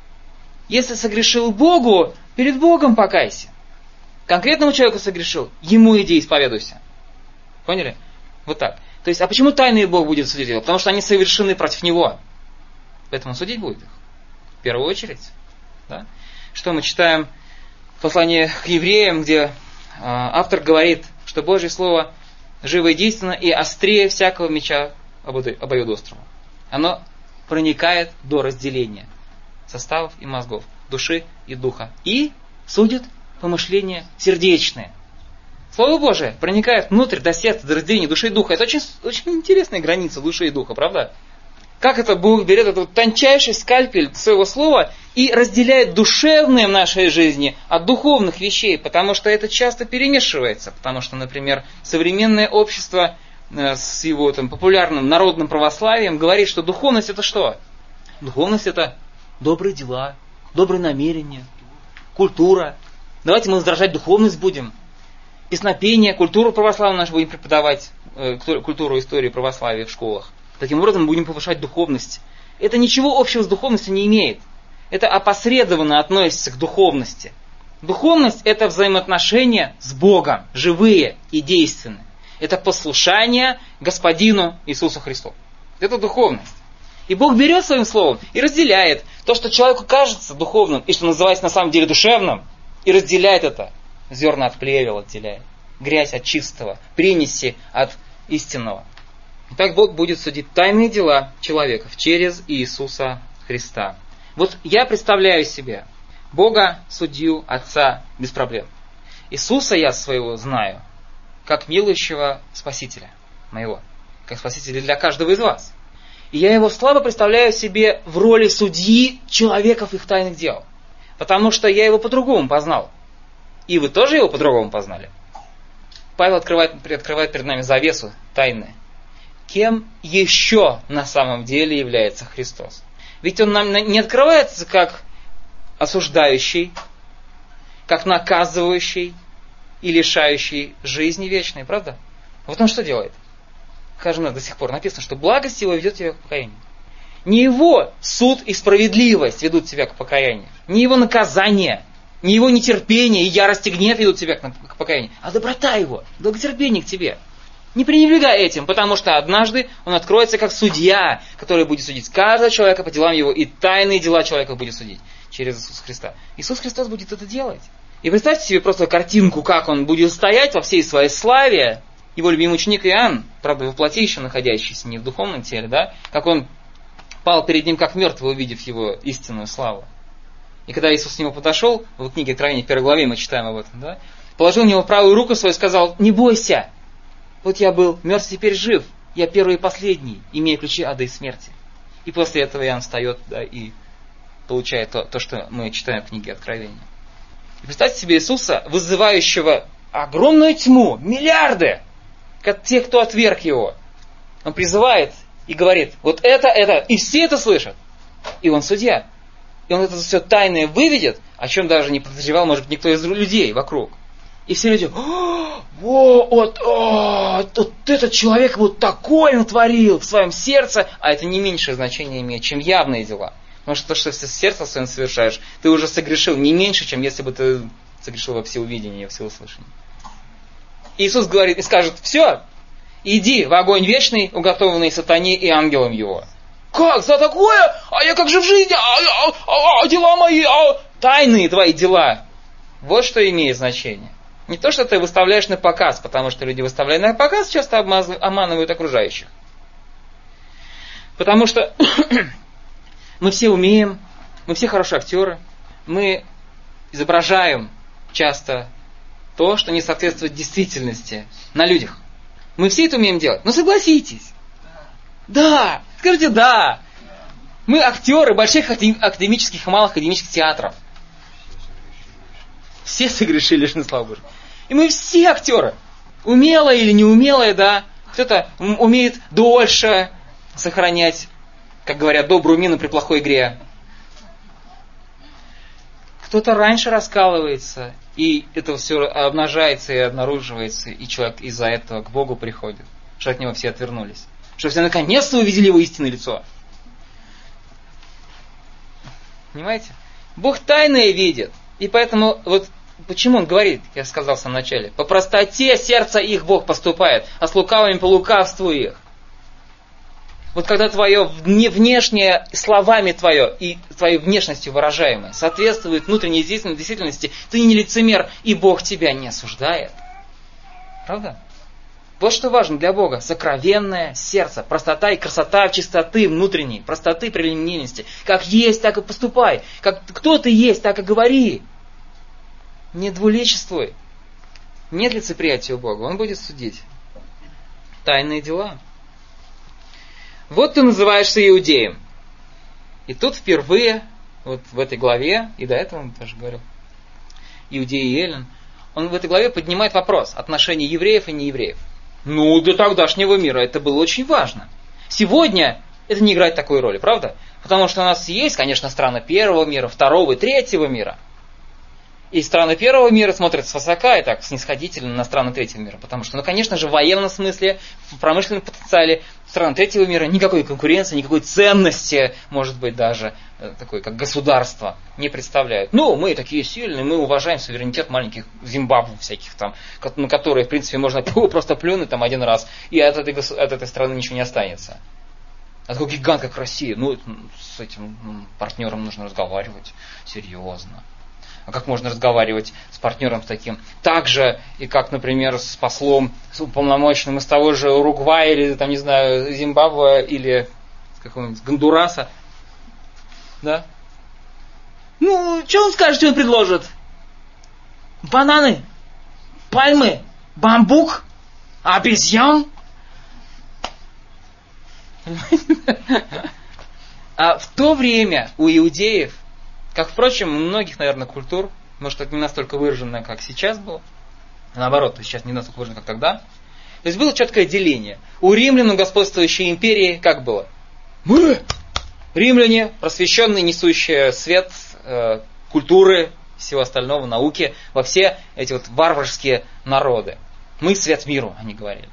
Если согрешил Богу, перед Богом покайся. Конкретному человеку согрешил, ему иди исповедуйся. Поняли? Вот так. То есть, а почему тайный Бог будет судить его? Потому что они совершены против него. Поэтому судить будет их. В первую очередь. Да? Что мы читаем в послании к евреям, где э, автор говорит, что Божье Слово живо и действенно и острее всякого меча обоюдоострого. Оно проникает до разделения составов и мозгов, души и духа. И судит помышления сердечные. Слово Божие проникает внутрь, до сердца, до разделения души и духа. Это очень, очень интересная граница души и духа, правда? Как это Бог берет этот тончайший скальпель своего слова и разделяет душевное в нашей жизни от духовных вещей, потому что это часто перемешивается. Потому что, например, современное общество с его там, популярным народным православием говорит, что духовность это что? Духовность это добрые дела, добрые намерения, культура. Давайте мы возражать духовность будем. Песнопение, культуру православную нашу будем преподавать, э, культуру истории православия в школах. Таким образом будем повышать духовность. Это ничего общего с духовностью не имеет. Это опосредованно относится к духовности. Духовность это взаимоотношения с Богом, живые и действенные. Это послушание Господину Иисусу Христу. Это духовность. И Бог берет своим словом и разделяет то, что человеку кажется духовным, и что называется на самом деле душевным, и разделяет это. Зерна от плевел отделяет, грязь от чистого, принеси от истинного. Итак, Бог будет судить тайные дела человеков через Иисуса Христа. Вот я представляю себе Бога, судью, Отца без проблем. Иисуса я своего знаю, как милующего Спасителя моего, как Спасителя для каждого из вас. И я его слабо представляю себе в роли судьи человеков их тайных дел, потому что я его по-другому познал. И вы тоже его по-другому познали. Павел открывает, открывает перед нами завесу тайны. Кем еще на самом деле является Христос? Ведь он нам не открывается как осуждающий, как наказывающий и лишающий жизни вечной, правда? Вот он что делает? Скажем, до сих пор написано, что благость его ведет тебя к покаянию. Не его суд и справедливость ведут тебя к покаянию, не его наказание, не его нетерпение и ярость и гнев ведут тебя к покаянию, а доброта его, долготерпение к тебе. Не пренебрегай этим, потому что однажды он откроется как судья, который будет судить каждого человека по делам его, и тайные дела человека будет судить через Иисуса Христа. Иисус Христос будет это делать. И представьте себе просто картинку, как он будет стоять во всей своей славе. Его любимый ученик Иоанн, правда, во плоти еще находящийся, не в духовном теле, да, как он пал перед ним как мертвый, увидев его истинную славу. И когда Иисус к нему подошел, в книге Откровения, в первой главе мы читаем об этом, да, положил на него правую руку свою и сказал: не бойся, вот я был мертв, теперь жив, я первый и последний, имея ключи ада и смерти. И после этого Иоанн встает, да, и получает то, то, что мы читаем в книге Откровения. И представьте себе Иисуса, вызывающего огромную тьму, миллиарды, как те, кто отверг его. Он призывает и говорит: вот это, это, и все это слышат. И он судья. И он это все тайное выведет, о чем даже не подозревал, может быть, никто из людей вокруг. И все люди, о, вот, о, вот этот человек вот такое натворил в своем сердце, а это не меньшее значение имеет, чем явные дела. Потому что то, что ты в сердце своем совершаешь, ты уже согрешил не меньше, чем если бы ты согрешил во всеувидении, во всеуслышании. Иисус говорит и скажет, все, иди в огонь вечный, уготованный сатане и ангелам его. Как за такое? А я как же в жизни? А, а, а, а дела мои? А... Тайные твои дела. Вот что имеет значение. Не то, что ты выставляешь на показ, потому что люди, выставляя на показ, часто обманывают окружающих. Потому что мы все умеем, мы все хорошие актеры, мы изображаем часто то, что не соответствует действительности на людях. Мы все это умеем делать. Но согласитесь. Да, скажите да. Мы актеры больших академических и малых академических театров. Все согрешили, лишь на славу Божию. И мы все актеры. Умелые или неумелые, да. Кто-то умеет дольше сохранять, как говорят, добрую мину при плохой игре. Кто-то раньше раскалывается, и это все обнажается и обнаруживается, и человек из-за этого к Богу приходит, что от него все отвернулись. Что все наконец-то увидели его истинное лицо. Понимаете? Бог тайное видит. И поэтому, вот почему он говорит, я сказал в самом начале, по простоте сердца их Бог поступает, а с лукавыми по лукавству их. Вот когда твое внешнее, словами твое и твоей внешностью выражаемое соответствует внутренней действительности, ты не лицемер, и Бог тебя не осуждает. Правда? Вот что важно для Бога. Сокровенное сердце, простота и красота в чистоты внутренней, простоты преломленности. Как есть, так и поступай. Как кто ты есть, так и говори. Не двуличествуй. Нет лицеприятия у Бога, Он будет судить. Тайные дела. Вот ты называешься иудеем. И тут впервые, вот в этой главе, и до этого он тоже говорил, Иудей и Эллин, он в этой главе поднимает вопрос отношений евреев и неевреев. Ну, для тогдашнего мира это было очень важно. Сегодня это не играет такой роли, правда? Потому что у нас есть, конечно, страны первого мира, второго и третьего мира. И страны первого мира смотрят свысока и так снисходительно на страны третьего мира. Потому что, ну, конечно же, в военном смысле, в промышленном потенциале страны третьего мира никакой конкуренции, никакой ценности, может быть, даже такой, как государство, не представляют. Ну, мы такие сильные, мы уважаем суверенитет маленьких Зимбабве всяких там, на которые, в принципе, можно просто плюнуть там один раз, и от этой, от этой страны ничего не останется. А такой гигант, как Россия, ну, с этим партнером нужно разговаривать серьезно. А как можно разговаривать с партнером с таким? Так же, и как, например, с послом, с уполномоченным из того же Уругвая, или, там, не знаю, Зимбабве, или какого-нибудь Гондураса. Да? Ну, что он скажет, что он предложит? Бананы, пальмы, бамбук, обезьян. А в то время у иудеев, как, впрочем, у многих, наверное, культур, может, это не настолько выражено, как сейчас было, наоборот, сейчас не настолько выражено, как тогда. То есть было четкое деление. У римлян, у господствующей империи, как было? Мы, римляне, просвещенные, несущие свет, э, культуры, всего остального, науки, во все эти вот варварские народы. Мы свет миру, они говорили.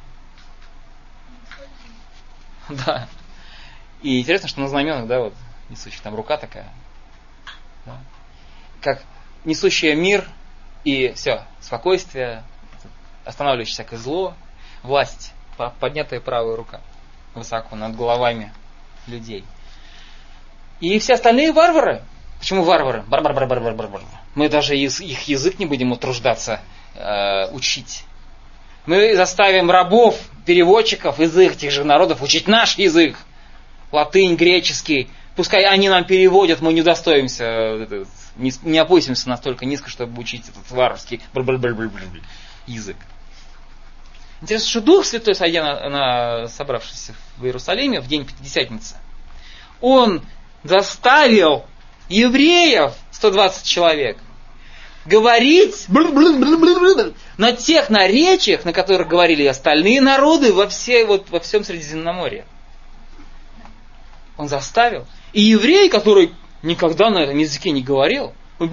Да. И интересно, что на знаменах, да, вот, несущих там рука такая, да, как несущая мир и все, спокойствие, останавливающее всякое зло, власть, поднятая правая рука высоко над головами людей. И все остальные варвары. Почему варвары? Бар-бар-бар-бар-бар-бар. Мы даже их язык не будем утруждаться э, учить. Мы заставим рабов, переводчиков из этих же народов учить наш язык. Латынь, греческий. Пускай они нам переводят, мы не удостоимся, не, не опустимся настолько низко, чтобы учить этот варварский язык. Интересно, что Дух Святой, сойдя на, на собравшись в Иерусалиме в день Пятидесятницы, Он заставил евреев, сто двадцать человек, говорить на тех наречиях, на которых говорили остальные народы во, всей, вот, во всем Средиземноморье. Он заставил. И еврей, который никогда на этом языке не говорил.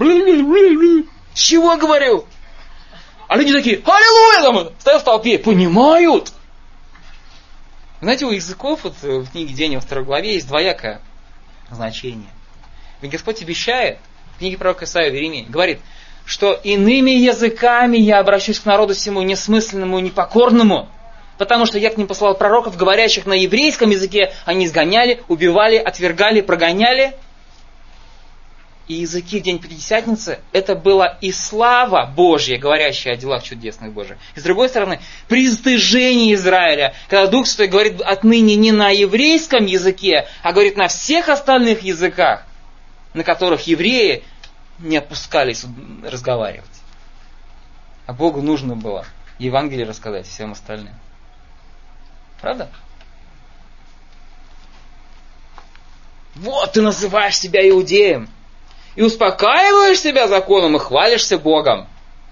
Чего говорил? А люди такие, аллилуйя, там, стоят в толпе, понимают. Знаете, у языков, вот, в книге Деяния во второй главе есть двоякое значение. Ведь Господь обещает, в книге пророка Исаии в Иеремии, говорит, что иными языками я обращусь к народу всему несмысленному и непокорному, потому что я к ним послал пророков, говорящих на еврейском языке, они изгоняли, убивали, отвергали, прогоняли. И языки в день Пятидесятницы, это была и слава Божья, говорящая о делах чудесных Божьих. И с другой стороны, пристыжение Израиля, когда Дух Святой говорит отныне не на еврейском языке, а говорит на всех остальных языках, на которых евреи не опускались разговаривать. А Богу нужно было Евангелие рассказать всем остальным. Правда? Вот ты называешь себя иудеем. И успокаиваешь себя законом и хвалишься Богом.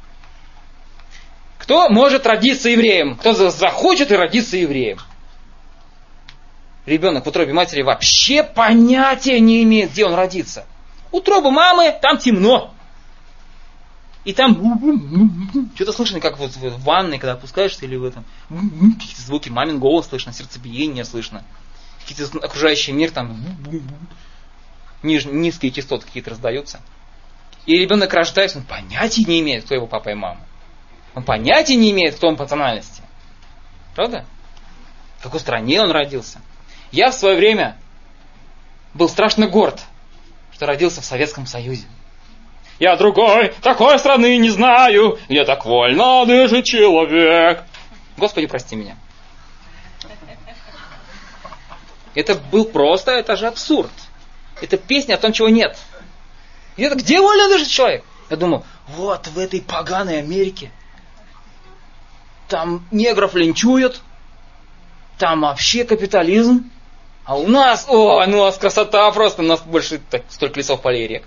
Кто может родиться евреем? Кто захочет и родиться евреем? Ребенок в утробе матери вообще понятия не имеет, где он родится. Утроба мамы, там темно. И там что-то слышно, как вот в ванной, когда опускаешься, или в этом какие-то звуки, мамин голос слышно, сердцебиение слышно. Какие-то окружающий мир там... Ниж, низкие частоты какие-то раздаются. И ребенок рождается, он понятия не имеет, кто его папа и мама. Он понятия не имеет, кто он по национальности. Правда? В какой стране он родился. Я в свое время был страшно горд, что родился в Советском Союзе. Я другой, такой страны не знаю, где так вольно дышит человек. Господи, прости меня. Это был просто, это же абсурд. Это песня о том, чего нет. Где-то, где вольно дышит человек? Я думаю, вот в этой поганой Америке там негров линчуют, там вообще капитализм, а у нас, о, у нас красота просто, у нас больше так, столько лесов, полей, рек.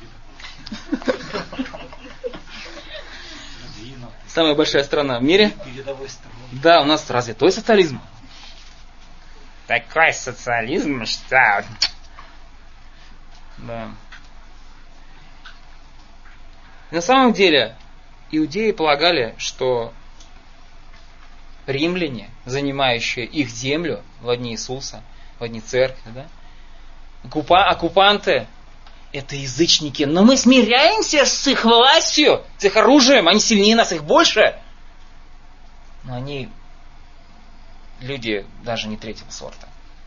Самая большая страна в мире. Да, у нас развитой социализм. Такой социализм, что... Да. На самом деле, иудеи полагали, что римляне, занимающие их землю во дни Иисуса, во дни церкви, да, оккупа- оккупанты, это язычники. Но мы смиряемся с их властью, с их оружием, они сильнее нас, их больше. Но они люди даже не третьего сорта.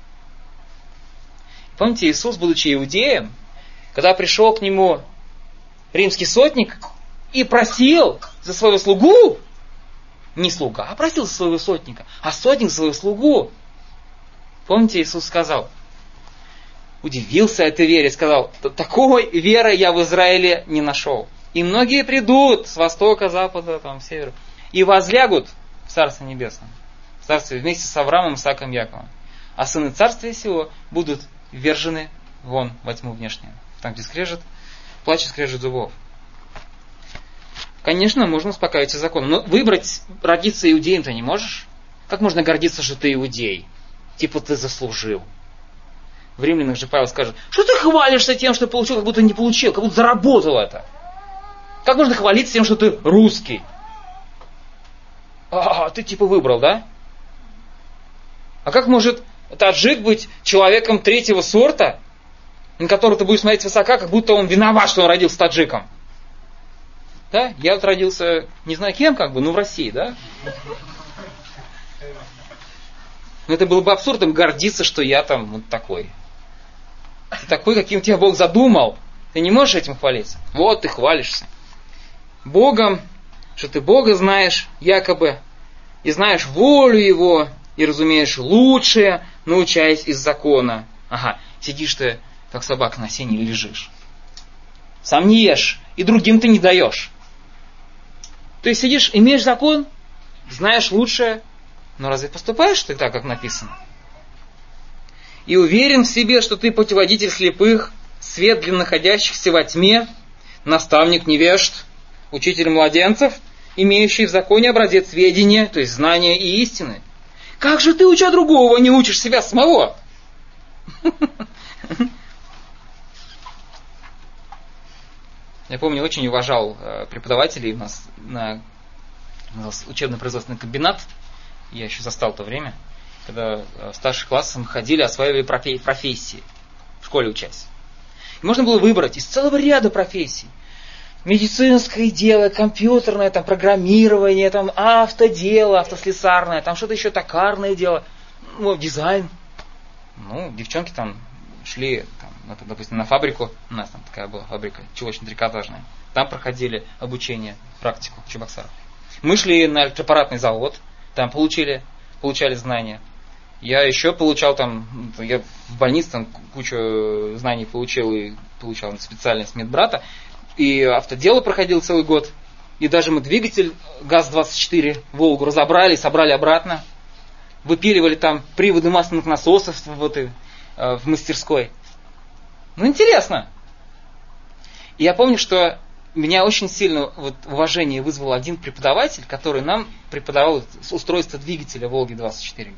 Помните, Иисус, будучи иудеем, когда пришел к нему римский сотник и просил за своего слугу, не слуга, а просил за своего сотника, а сотник за своего слугу. Помните, Иисус сказал, удивился этой вере, сказал, такой веры я в Израиле не нашел. И многие придут с востока, запада, там, севера, и возлягут в Царство Небесное, в Царстве вместе с Авраамом, Исааком, Яковом. А сыны Царствия сего будут ввержены вон во тьму внешнюю. Там, где скрежет, плач и скрежет зубов. Конечно, можно успокоиться законом, но выбрать, родиться иудеем ты не можешь. Как можно гордиться, что ты иудей? Типа ты заслужил. В Римлянах же Павел скажет, что ты хвалишься тем, что получил, как будто не получил, как будто заработал это. Как можно хвалиться тем, что ты русский? А, ты типа выбрал, да? А как может таджик быть человеком третьего сорта, на которого ты будешь смотреть свысока, как будто он виноват, что он родился таджиком? Да? Я вот родился, не знаю кем, как бы, но в России, да? Но это было бы абсурдом гордиться, что я там вот такой. Ты такой, каким тебя Бог задумал. Ты не можешь этим хвалиться. Вот ты хвалишься Богом, что ты Бога знаешь, якобы, и знаешь волю Его, и разумеешь лучшее, научаясь из закона. Ага, сидишь ты, как собака на сене, и лежишь. Сам не ешь, и другим ты не даешь. То есть сидишь, имеешь закон, знаешь лучшее, но разве поступаешь ты так, как написано? И уверен в себе, что ты путеводитель слепых, свет для находящихся во тьме, наставник невежд, учитель младенцев, имеющий в законе образец ведения, то есть знания и истины. Как же ты, уча другого, не учишь себя самого? Я помню, очень уважал преподавателей у нас на у нас учебно-производственный комбинат. Я еще застал то время, когда в старших классах мы ходили, осваивали профессии, в школе учась. И можно было выбрать из целого ряда профессий. Медицинское дело, компьютерное, там, программирование, там, автодело, автослесарное, там что-то еще токарное дело, ну, дизайн. Ну, девчонки там шли, там, допустим, на фабрику, у нас там такая была фабрика, чулочно-трикотажная, там проходили обучение, практику в Чебоксарах. Мы шли на электропаратный завод, там получили, получали знания. Я еще получал там, я в больнице там кучу знаний получил и получал специальность медбрата. И автодело проходил целый год. И даже мы двигатель ГАЗ двадцать четыре Волгу разобрали, собрали обратно. Выпиливали там приводы масляных насосов вот, и, э, в мастерской. Ну, интересно. И я помню, что меня очень сильно вот, уважение вызвал один преподаватель, который нам преподавал устройство двигателя Волги двадцать четыре.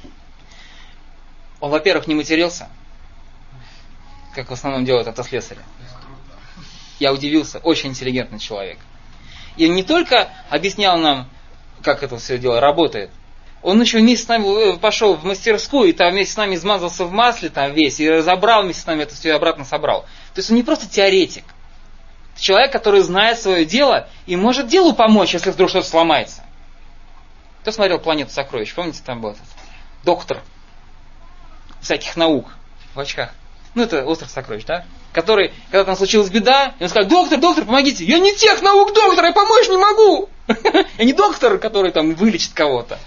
Он, во-первых, не матерился, как в основном делают автослесари. Я удивился, очень интеллигентный человек. И он не только объяснял нам, как это все дело работает, он еще вместе с нами пошел в мастерскую, и там вместе с нами измазался в масле там весь, и разобрал вместе с нами это все и обратно собрал. То есть он не просто теоретик. Это человек, который знает свое дело и может делу помочь, если вдруг что-то сломается. Кто смотрел «Планету сокровищ»? Помните, там был этот доктор всяких наук в очках? Ну, это «Остров сокровищ», да? Который, когда там случилась беда, он сказал: доктор, доктор, помогите. Я не тех наук доктор, я помочь не могу. Я не доктор, который там вылечит кого-то.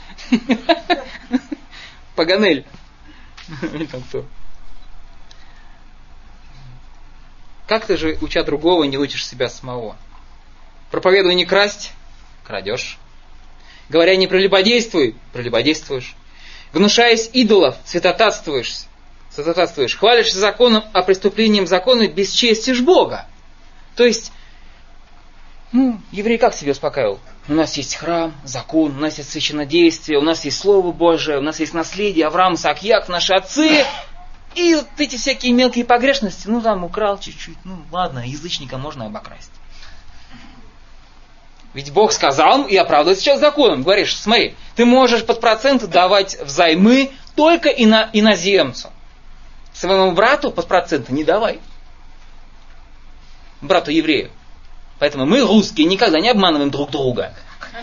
Паганель. Или там кто. Как ты же, уча другого, не учишь себя самого? Проповедуй не красть, крадешь. Говоря не прелюбодействуй, прелюбодействуешь. Гнушаясь идолов, святотатствуешь. Святотатствуешь. Хвалишься законом, а преступлением закона бесчестишь Бога. То есть, ну, еврей как себе успокаивал? У нас есть храм, закон, у нас есть священнодействие, у нас есть Слово Божие, у нас есть наследие, Авраам, Исаак, Яков, наши отцы. И вот эти всякие мелкие погрешности, ну там украл чуть-чуть, ну ладно, язычника можно обокрасть. Ведь Бог сказал и оправдывает сейчас законом. Говоришь, смотри, ты можешь под проценты давать взаймы только ино, иноземцу. Своему брату под проценты не давай. Брату еврею. Поэтому мы, русские, никогда не обманываем друг друга.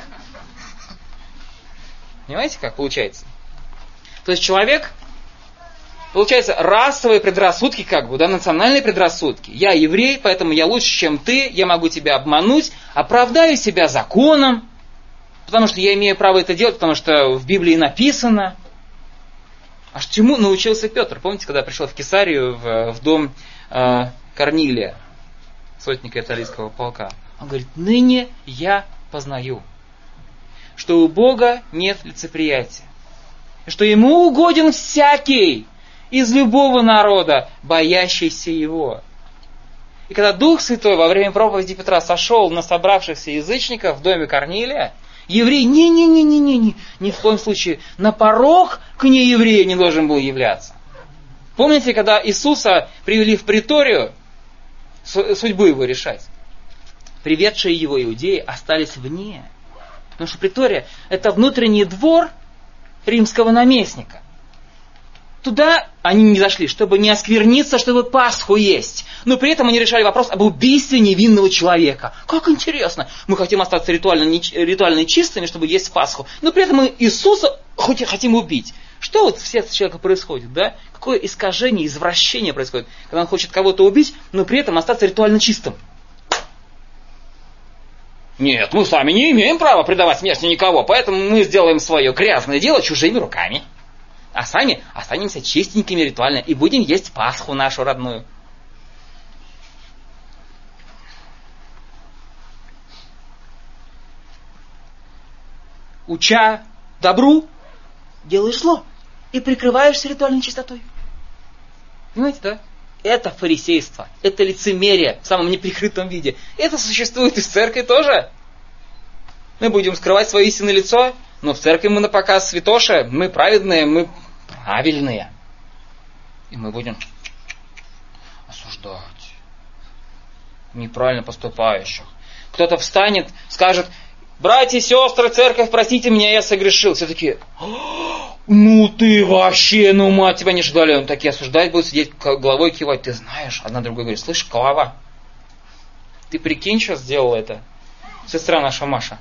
Понимаете, как получается? То есть человек, получается, расовые предрассудки, как бы, да, национальные предрассудки. Я еврей, поэтому я лучше, чем ты, я могу тебя обмануть, оправдаю себя законом, потому что я имею право это делать, потому что в Библии написано. А чему научился Петр? Помните, когда пришел в Кесарию, в, в дом э, Корнилия, сотника италийского полка? Он говорит: ныне я познаю, что у Бога нет лицеприятия, и что Ему угоден всякий из любого народа, боящийся Его. И когда Дух Святой во время проповеди Петра сошел на собравшихся язычников в доме Корнилия, еврей не-не-не-не-не, ни в коем случае на порог к нееврею не должен был являться. Помните, когда Иисуса привели в приторию судьбу его решать? Приведшие его иудеи остались вне. Потому что притория – это внутренний двор римского наместника. Туда они не зашли, чтобы не оскверниться, чтобы Пасху есть. Но при этом они решали вопрос об убийстве невинного человека. Как интересно. Мы хотим остаться ритуально, ритуально чистыми, чтобы есть Пасху. Но при этом мы Иисуса хоть и хотим убить. Что вот в сердце человека происходит, да? Какое искажение, извращение происходит, когда он хочет кого-то убить, но при этом остаться ритуально чистым. Нет, мы сами не имеем права предавать смерти никого, поэтому мы сделаем свое грязное дело чужими руками. А сами останемся чистенькими ритуально и будем есть Пасху нашу родную. Уча добру, делаешь зло и прикрываешься ритуальной чистотой. Понимаете, да? Это фарисейство, это лицемерие в самом неприкрытом виде. Это существует и в церкви тоже. Мы будем скрывать свое истинное лицо, но в церкви мы на показ святоши, мы праведные, мы правильные. И мы будем осуждать. неправильно поступающих. Кто-то встанет, скажет: братья и сестры, церковь, простите меня, я согрешил. Все такие: ну ты вообще, ну мать, тебя не ждали. Он такие осуждать будет, сидеть головой кивать. Ты знаешь, одна другая говорит: слышь, Клава, ты прикинь, что сделала это сестра наша Маша.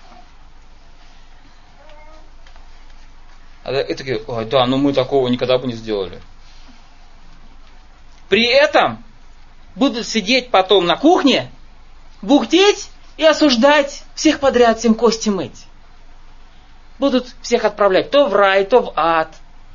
И такие: ой, да, но мы такого никогда бы не сделали. При этом будут сидеть потом на кухне, бухтеть и осуждать всех подряд, всем кости мыть. Будут всех отправлять то в рай, то в ад.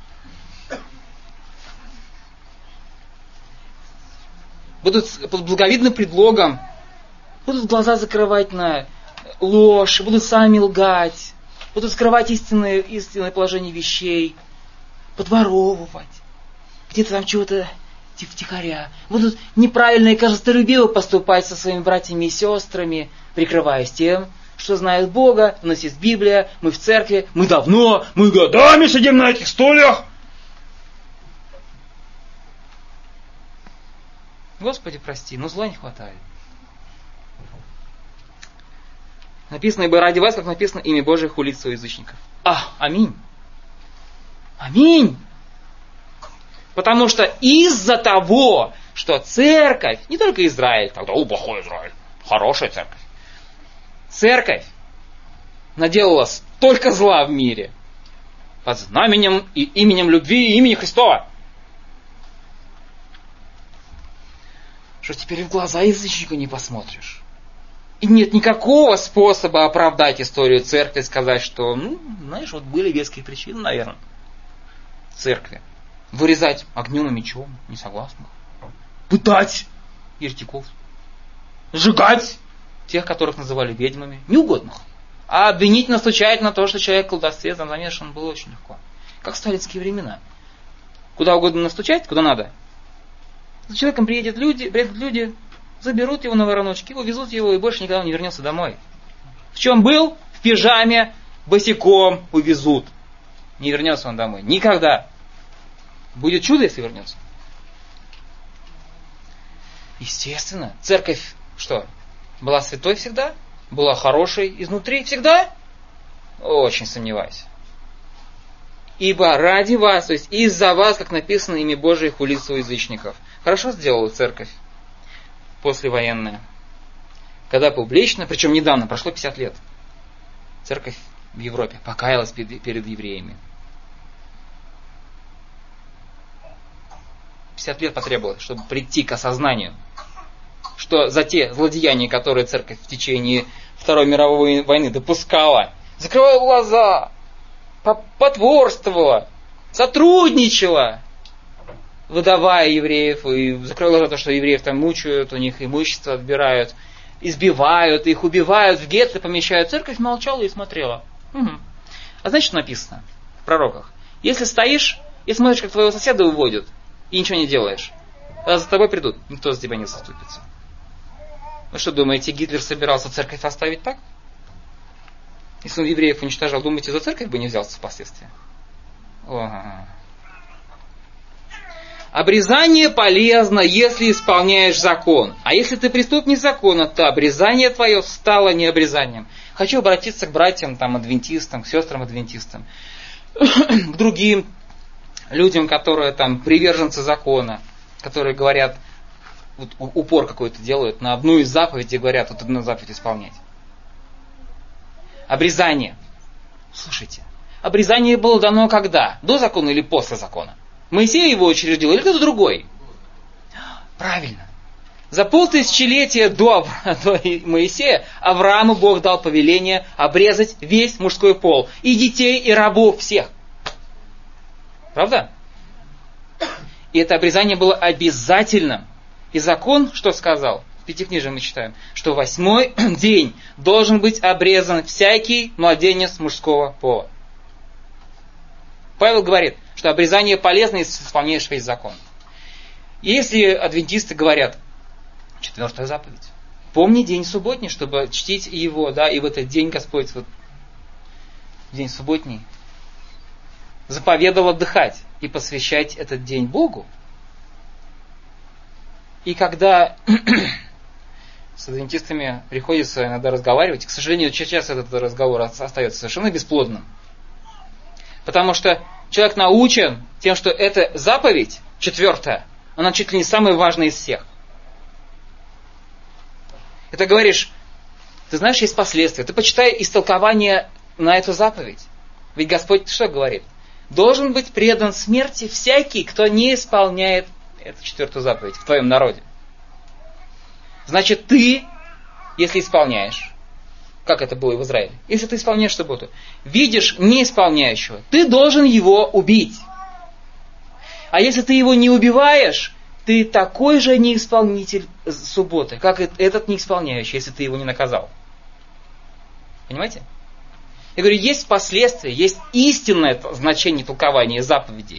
Будут под благовидным предлогом, будут глаза закрывать на ложь, будут сами лгать, будут скрывать истинное, истинное положение вещей, подворовывать, где-то там чего-то втихаря. Будут неправильно и корыстолюбиво поступать со своими братьями и сестрами, прикрываясь тем, что знают Бога, у нас есть Библия, мы в церкви, мы давно, мы годами сидим на этих стульях. Господи, прости, но зла не хватает. Написано: ибо ради вас, как написано, имя Божие хулится у язычников. А, аминь. Аминь. Потому что из-за того, что церковь, не только Израиль, тогда, о, плохой Израиль, хорошая церковь. Церковь наделала столько зла в мире под знаменем и именем любви и имени Христова, что теперь в глаза язычника не посмотришь. И нет никакого способа оправдать историю церкви, сказать, что, ну, знаешь, вот были веские причины, наверное, церкви. Вырезать огнем и мечом, не согласны. Пытать еретиков. Сжигать тех, которых называли ведьмами, неугодных. А обвинить, настучать на то, что человек в колдовстве замешан, было очень легко. Как в сталинские времена. Куда угодно настучать, куда надо. За человеком приедут люди, приедут люди, заберут его на вороночке, увезут его и больше никогда не вернется домой. В чем был? В пижаме, босиком увезут. Не вернется он домой. Никогда. Будет чудо, если вернется. Естественно. Церковь что? Была святой всегда? Была хорошей изнутри всегда? Очень сомневаюсь. Ибо ради вас, то есть из-за вас, как написано, имя Божие хулится у язычников. Хорошо сделала церковь послевоенная. Когда публично, причем недавно, прошло пятьдесят лет, церковь в Европе покаялась перед, перед евреями. пятьдесят лет потребовалось, чтобы прийти к осознанию, что за те злодеяния, которые церковь в течение Второй мировой войны допускала, закрывала глаза, потворствовала, сотрудничала, выдавая евреев, и закрыла глаза то, что евреев там мучают, у них имущество отбирают, избивают, их убивают, в гетто помещают. Церковь молчала и смотрела. Угу. А знаете, что написано в пророках? Если стоишь и смотришь, как твоего соседа уводят, и ничего не делаешь, а за тобой придут, никто за тебя не заступится. Вы что думаете, Гитлер собирался церковь оставить так? Если он евреев уничтожал, думаете, за церковь бы не взялся впоследствии? О-о-о. Обрезание полезно, если исполняешь закон. А если ты преступник закона, то обрезание твое стало необрезанием. Хочу обратиться к братьям там, адвентистам, к сестрам адвентистам, к другим людям, которые там приверженцы закона, которые говорят, вот, упор какой-то делают на одну из заповедей, говорят, вот одну заповедь исполнять. Обрезание. Слушайте, обрезание было дано когда? До закона или после закона? Моисей его учредил или кто-то другой? Правильно. За полтысячелетия до, до Моисея Аврааму Бог дал повеление обрезать весь мужской пол. И детей, и рабов всех. Правда? И это обрезание было обязательным. И закон, что сказал? В Пятикнижии мы читаем, что в восьмой день должен быть обрезан всякий младенец мужского пола. Павел говорит, что обрезание полезно, если исполняешь весь закон. Если адвентисты говорят, четвертая заповедь, помни день субботний, чтобы чтить его, да, и в этот день Господь, вот, день субботний, заповедал отдыхать и посвящать этот день Богу. И когда с адвентистами приходится иногда разговаривать. К сожалению, сейчас этот разговор остается совершенно бесплодным. Потому что человек научен тем, что эта заповедь, четвертая, она чуть ли не самая важная из всех. И ты говоришь, ты знаешь, есть последствия. Ты почитай истолкование на эту заповедь. Ведь Господь что говорит? Должен быть предан смерти всякий, кто не исполняет эту четвертую заповедь в твоем народе. Значит, ты, если исполняешь, как это было и в Израиле, если ты исполняешь субботу, видишь неисполняющего, ты должен его убить. А если ты его не убиваешь, ты такой же неисполнитель субботы, как и этот неисполняющий, если ты его не наказал. Понимаете? Я говорю, есть последствия, есть истинное значение толкования заповедей.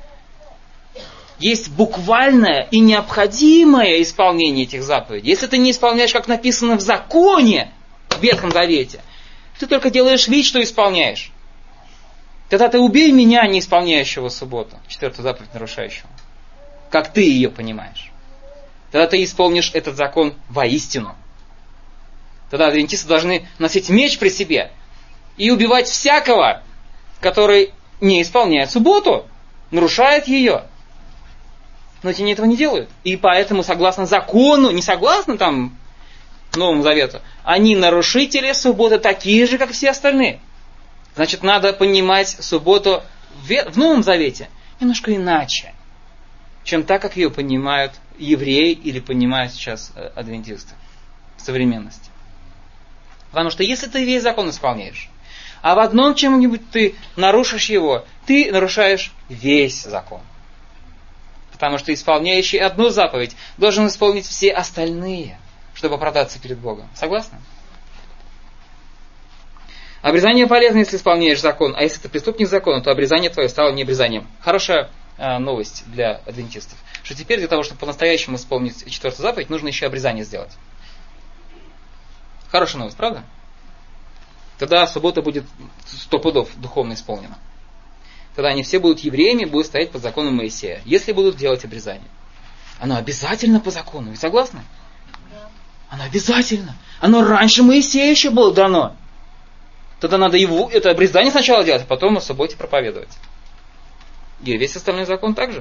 Есть буквальное и необходимое исполнение этих заповедей. Если ты не исполняешь, как написано в законе, в Ветхом Завете, ты только делаешь вид, что исполняешь. Тогда ты убей меня, не исполняющего субботу, четвертую заповедь нарушающего. Как ты ее понимаешь. Тогда ты исполнишь этот закон воистину. Тогда адвентисты должны носить меч при себе и убивать всякого, который не исполняет субботу, нарушает ее. Но эти этого не делают. И поэтому, согласно закону, не согласно там Новому Завету, они нарушители субботы такие же, как все остальные. Значит, надо понимать субботу в Новом Завете немножко иначе, чем так, как ее понимают евреи или понимают сейчас адвентисты в современности. Потому что если ты весь закон исполняешь, а в одном чем-нибудь ты нарушишь его, ты нарушаешь весь закон. Потому что исполняющий одну заповедь должен исполнить все остальные, чтобы оправдаться перед Богом. Согласны? Обрезание полезно, если исполняешь закон, а если ты преступник закона, то обрезание твое стало не обрезанием. Хорошая э, новость для адвентистов, что теперь для того, чтобы по-настоящему исполнить четвертую заповедь, нужно еще обрезание сделать. Хорошая новость, правда? Тогда суббота будет сто пудов духовно исполнена. Тогда они все будут евреями, будут стоять под законом Моисея, если будут делать обрезание. Оно обязательно по закону, вы согласны? Да. Оно обязательно. Оно раньше Моисея еще было дано. Тогда надо его, это обрезание сначала делать, а потом на субботе проповедовать. И весь остальной закон также.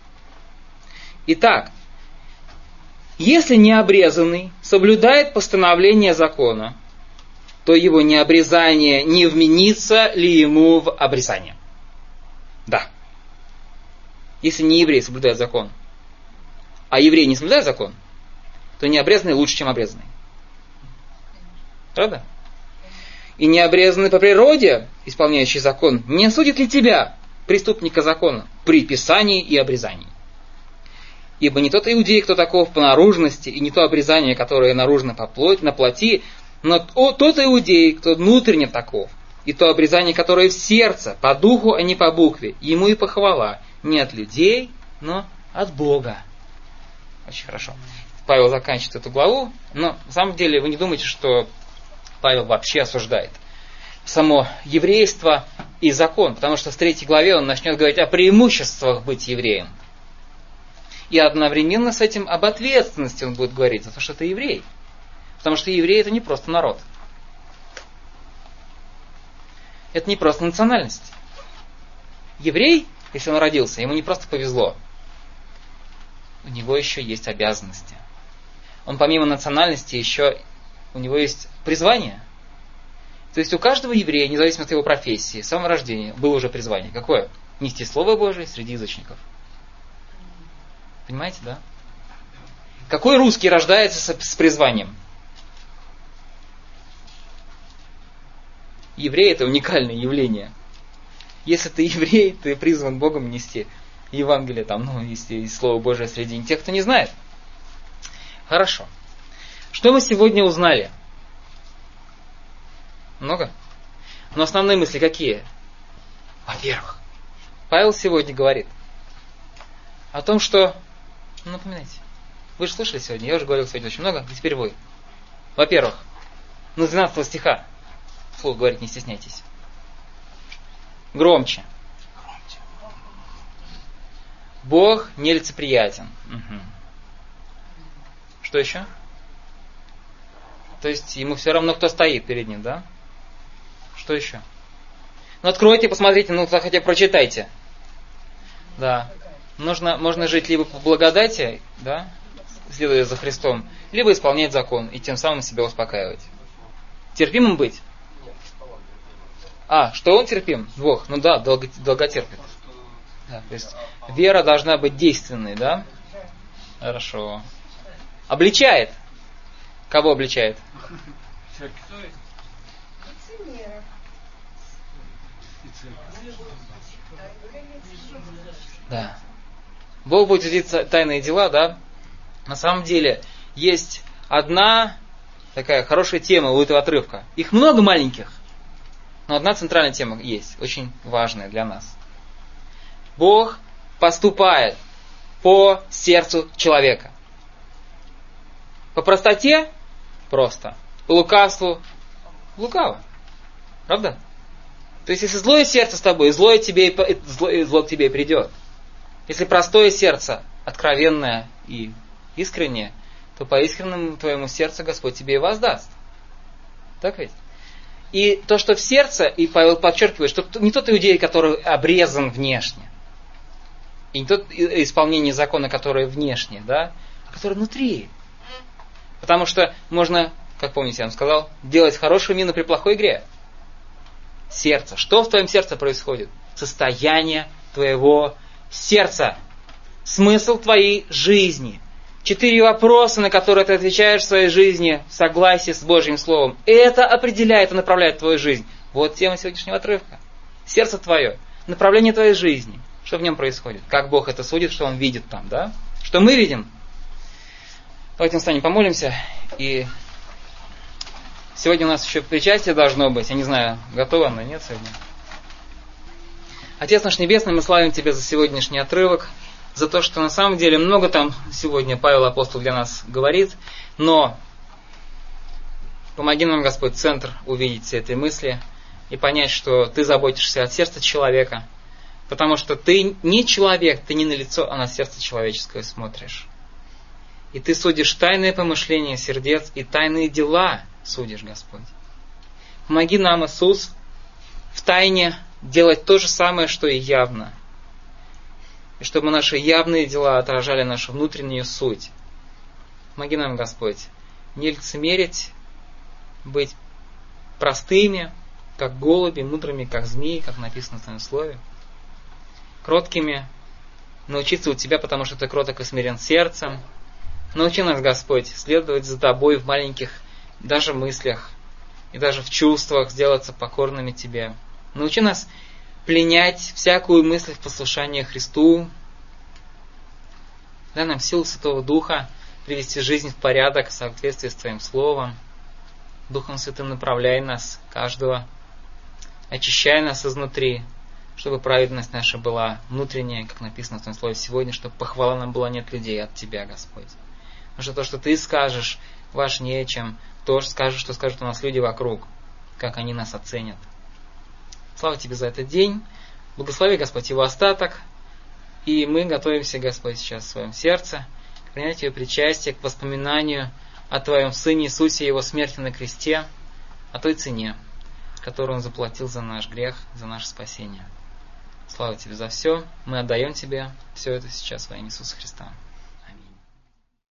Итак, если необрезанный соблюдает постановление закона, то его необрезание не вменится ли ему в обрезание? Да. Если не еврей соблюдает закон, а еврей не соблюдает закон, то необрезанный лучше, чем обрезанный. Правда? И необрезанный по природе, исполняющий закон, не осудит ли тебя, преступника закона, при писании и обрезании? Ибо не тот иудей, кто таков по наружности, и не то обрезание, которое наружно по плоти, на плоти, но тот иудей, кто внутренне таков, и то обрезание, которое в сердце, по духу, а не по букве, ему и похвала, не от людей, но от Бога. Очень хорошо. Павел заканчивает эту главу, но на самом деле вы не думайте, что Павел вообще осуждает само еврейство и закон, потому что в третьей главе он начнет говорить о преимуществах быть евреем. И одновременно с этим об ответственности он будет говорить за то, что ты еврей. Потому что еврей это не просто народ. Это не просто национальность. Еврей, если он родился, ему не просто повезло. У него еще есть обязанности. Он помимо национальности еще, у него есть призвание. То есть у каждого еврея, независимо от его профессии, с самого рождения, было уже призвание. Какое? Нести Слово Божие среди язычников. Понимаете, да? Какой русский рождается с, с призванием? Еврей это уникальное явление. Если ты еврей, ты призван Богом нести Евангелие, там, ну, если Слово Божие среди тех, кто не знает. Хорошо. Что мы сегодня узнали? Много? Но основные мысли какие? Во-первых, Павел сегодня говорит о том, что... Ну, напоминайте. Вы же слышали сегодня, я уже говорил сегодня очень много, и теперь вы. Во-первых, ну, с двенадцатого стиха. Вслух говорить не стесняйтесь. Громче. Бог нелицеприятен. Угу. Что еще? То есть ему все равно, кто стоит перед ним, да? Что еще? Ну откройте, посмотрите, ну хотя бы прочитайте. Да. Нужно, можно жить либо по благодати, да, следуя за Христом, либо исполнять закон и тем самым себя успокаивать. Терпимым быть? А, что он терпим? Бог. Ну да, долго, долготерпит. Да, то есть вера должна быть действенной, да? Хорошо. Обличает. Кого обличает? Да. Бог будет видеть тайные дела, да? На самом деле, есть одна такая хорошая тема у этого отрывка. Их много маленьких, но одна центральная тема есть, очень важная для нас. Бог поступает по сердцу человека. По простоте – просто. По лукавству – лукаво. Правда? То есть, если злое сердце с тобой, злое тебе, зло, зло к тебе и придет. Если простое сердце, откровенное и искреннее, то по искреннему твоему сердцу Господь тебе и воздаст. Так ведь? И то, что в сердце, и Павел подчеркивает, что не тот иудей, который обрезан внешне, и не тот исполнение закона, которое внешне, да, а которое внутри. Потому что можно, как помните, я вам сказал, делать хорошую мину при плохой игре. Сердце. Что в твоем сердце происходит? Состояние твоего сердца. Смысл твоей жизни. Четыре вопроса, на которые ты отвечаешь в своей жизни в согласии с Божьим Словом. Это определяет и направляет твою жизнь. Вот тема сегодняшнего отрывка. Сердце твое. Направление твоей жизни. Что в нем происходит? Как Бог это судит, что Он видит там, да? Что мы видим? Давайте мы встанем, помолимся. И сегодня у нас еще причастие должно быть. Я не знаю, готово оно, нет сегодня? Отец наш Небесный, мы славим Тебя за сегодняшний отрывок, за то, что на самом деле много там сегодня Павел Апостол для нас говорит, но помоги нам, Господь, центр увидеть все этой мысли и понять, что Ты заботишься от сердца человека, потому что Ты не человек, Ты не на лицо, а на сердце человеческое смотришь. И Ты судишь тайные помышления сердец и тайные дела судишь, Господь. Помоги нам, Иисус, в тайне делать то же самое, что и явно. И чтобы наши явные дела отражали нашу внутреннюю суть. Помоги нам, Господь, не лицемерить, быть простыми, как голуби, мудрыми, как змеи, как написано в Твоем Слове. Кроткими, научиться у Тебя, потому что Ты кроток и смирен сердцем. Научи нас, Господь, следовать за Тобой в маленьких даже мыслях и даже в чувствах, сделаться покорными Тебе. Научи нас пленять всякую мысль в послушание Христу. Дай нам силу Святого Духа привести жизнь в порядок в соответствии с Твоим Словом. Духом Святым направляй нас, каждого. Очищай нас изнутри, чтобы праведность наша была внутренняя, как написано в Твоем Слове сегодня, чтобы похвала нам была не от людей, а от Тебя, Господь. Потому что то, что Ты скажешь, важнее, чем то, что скажешь, что скажут у нас люди вокруг, как они нас оценят. Слава Тебе за этот день. Благослови, Господь, его остаток. И мы готовимся, Господь, сейчас в своем сердце к принятию причастия, к воспоминанию о Твоем Сыне Иисусе, Его смерти на кресте, о той цене, которую Он заплатил за наш грех, за наше спасение. Слава Тебе за все. Мы отдаем Тебе все это сейчас во имя Иисуса Христа.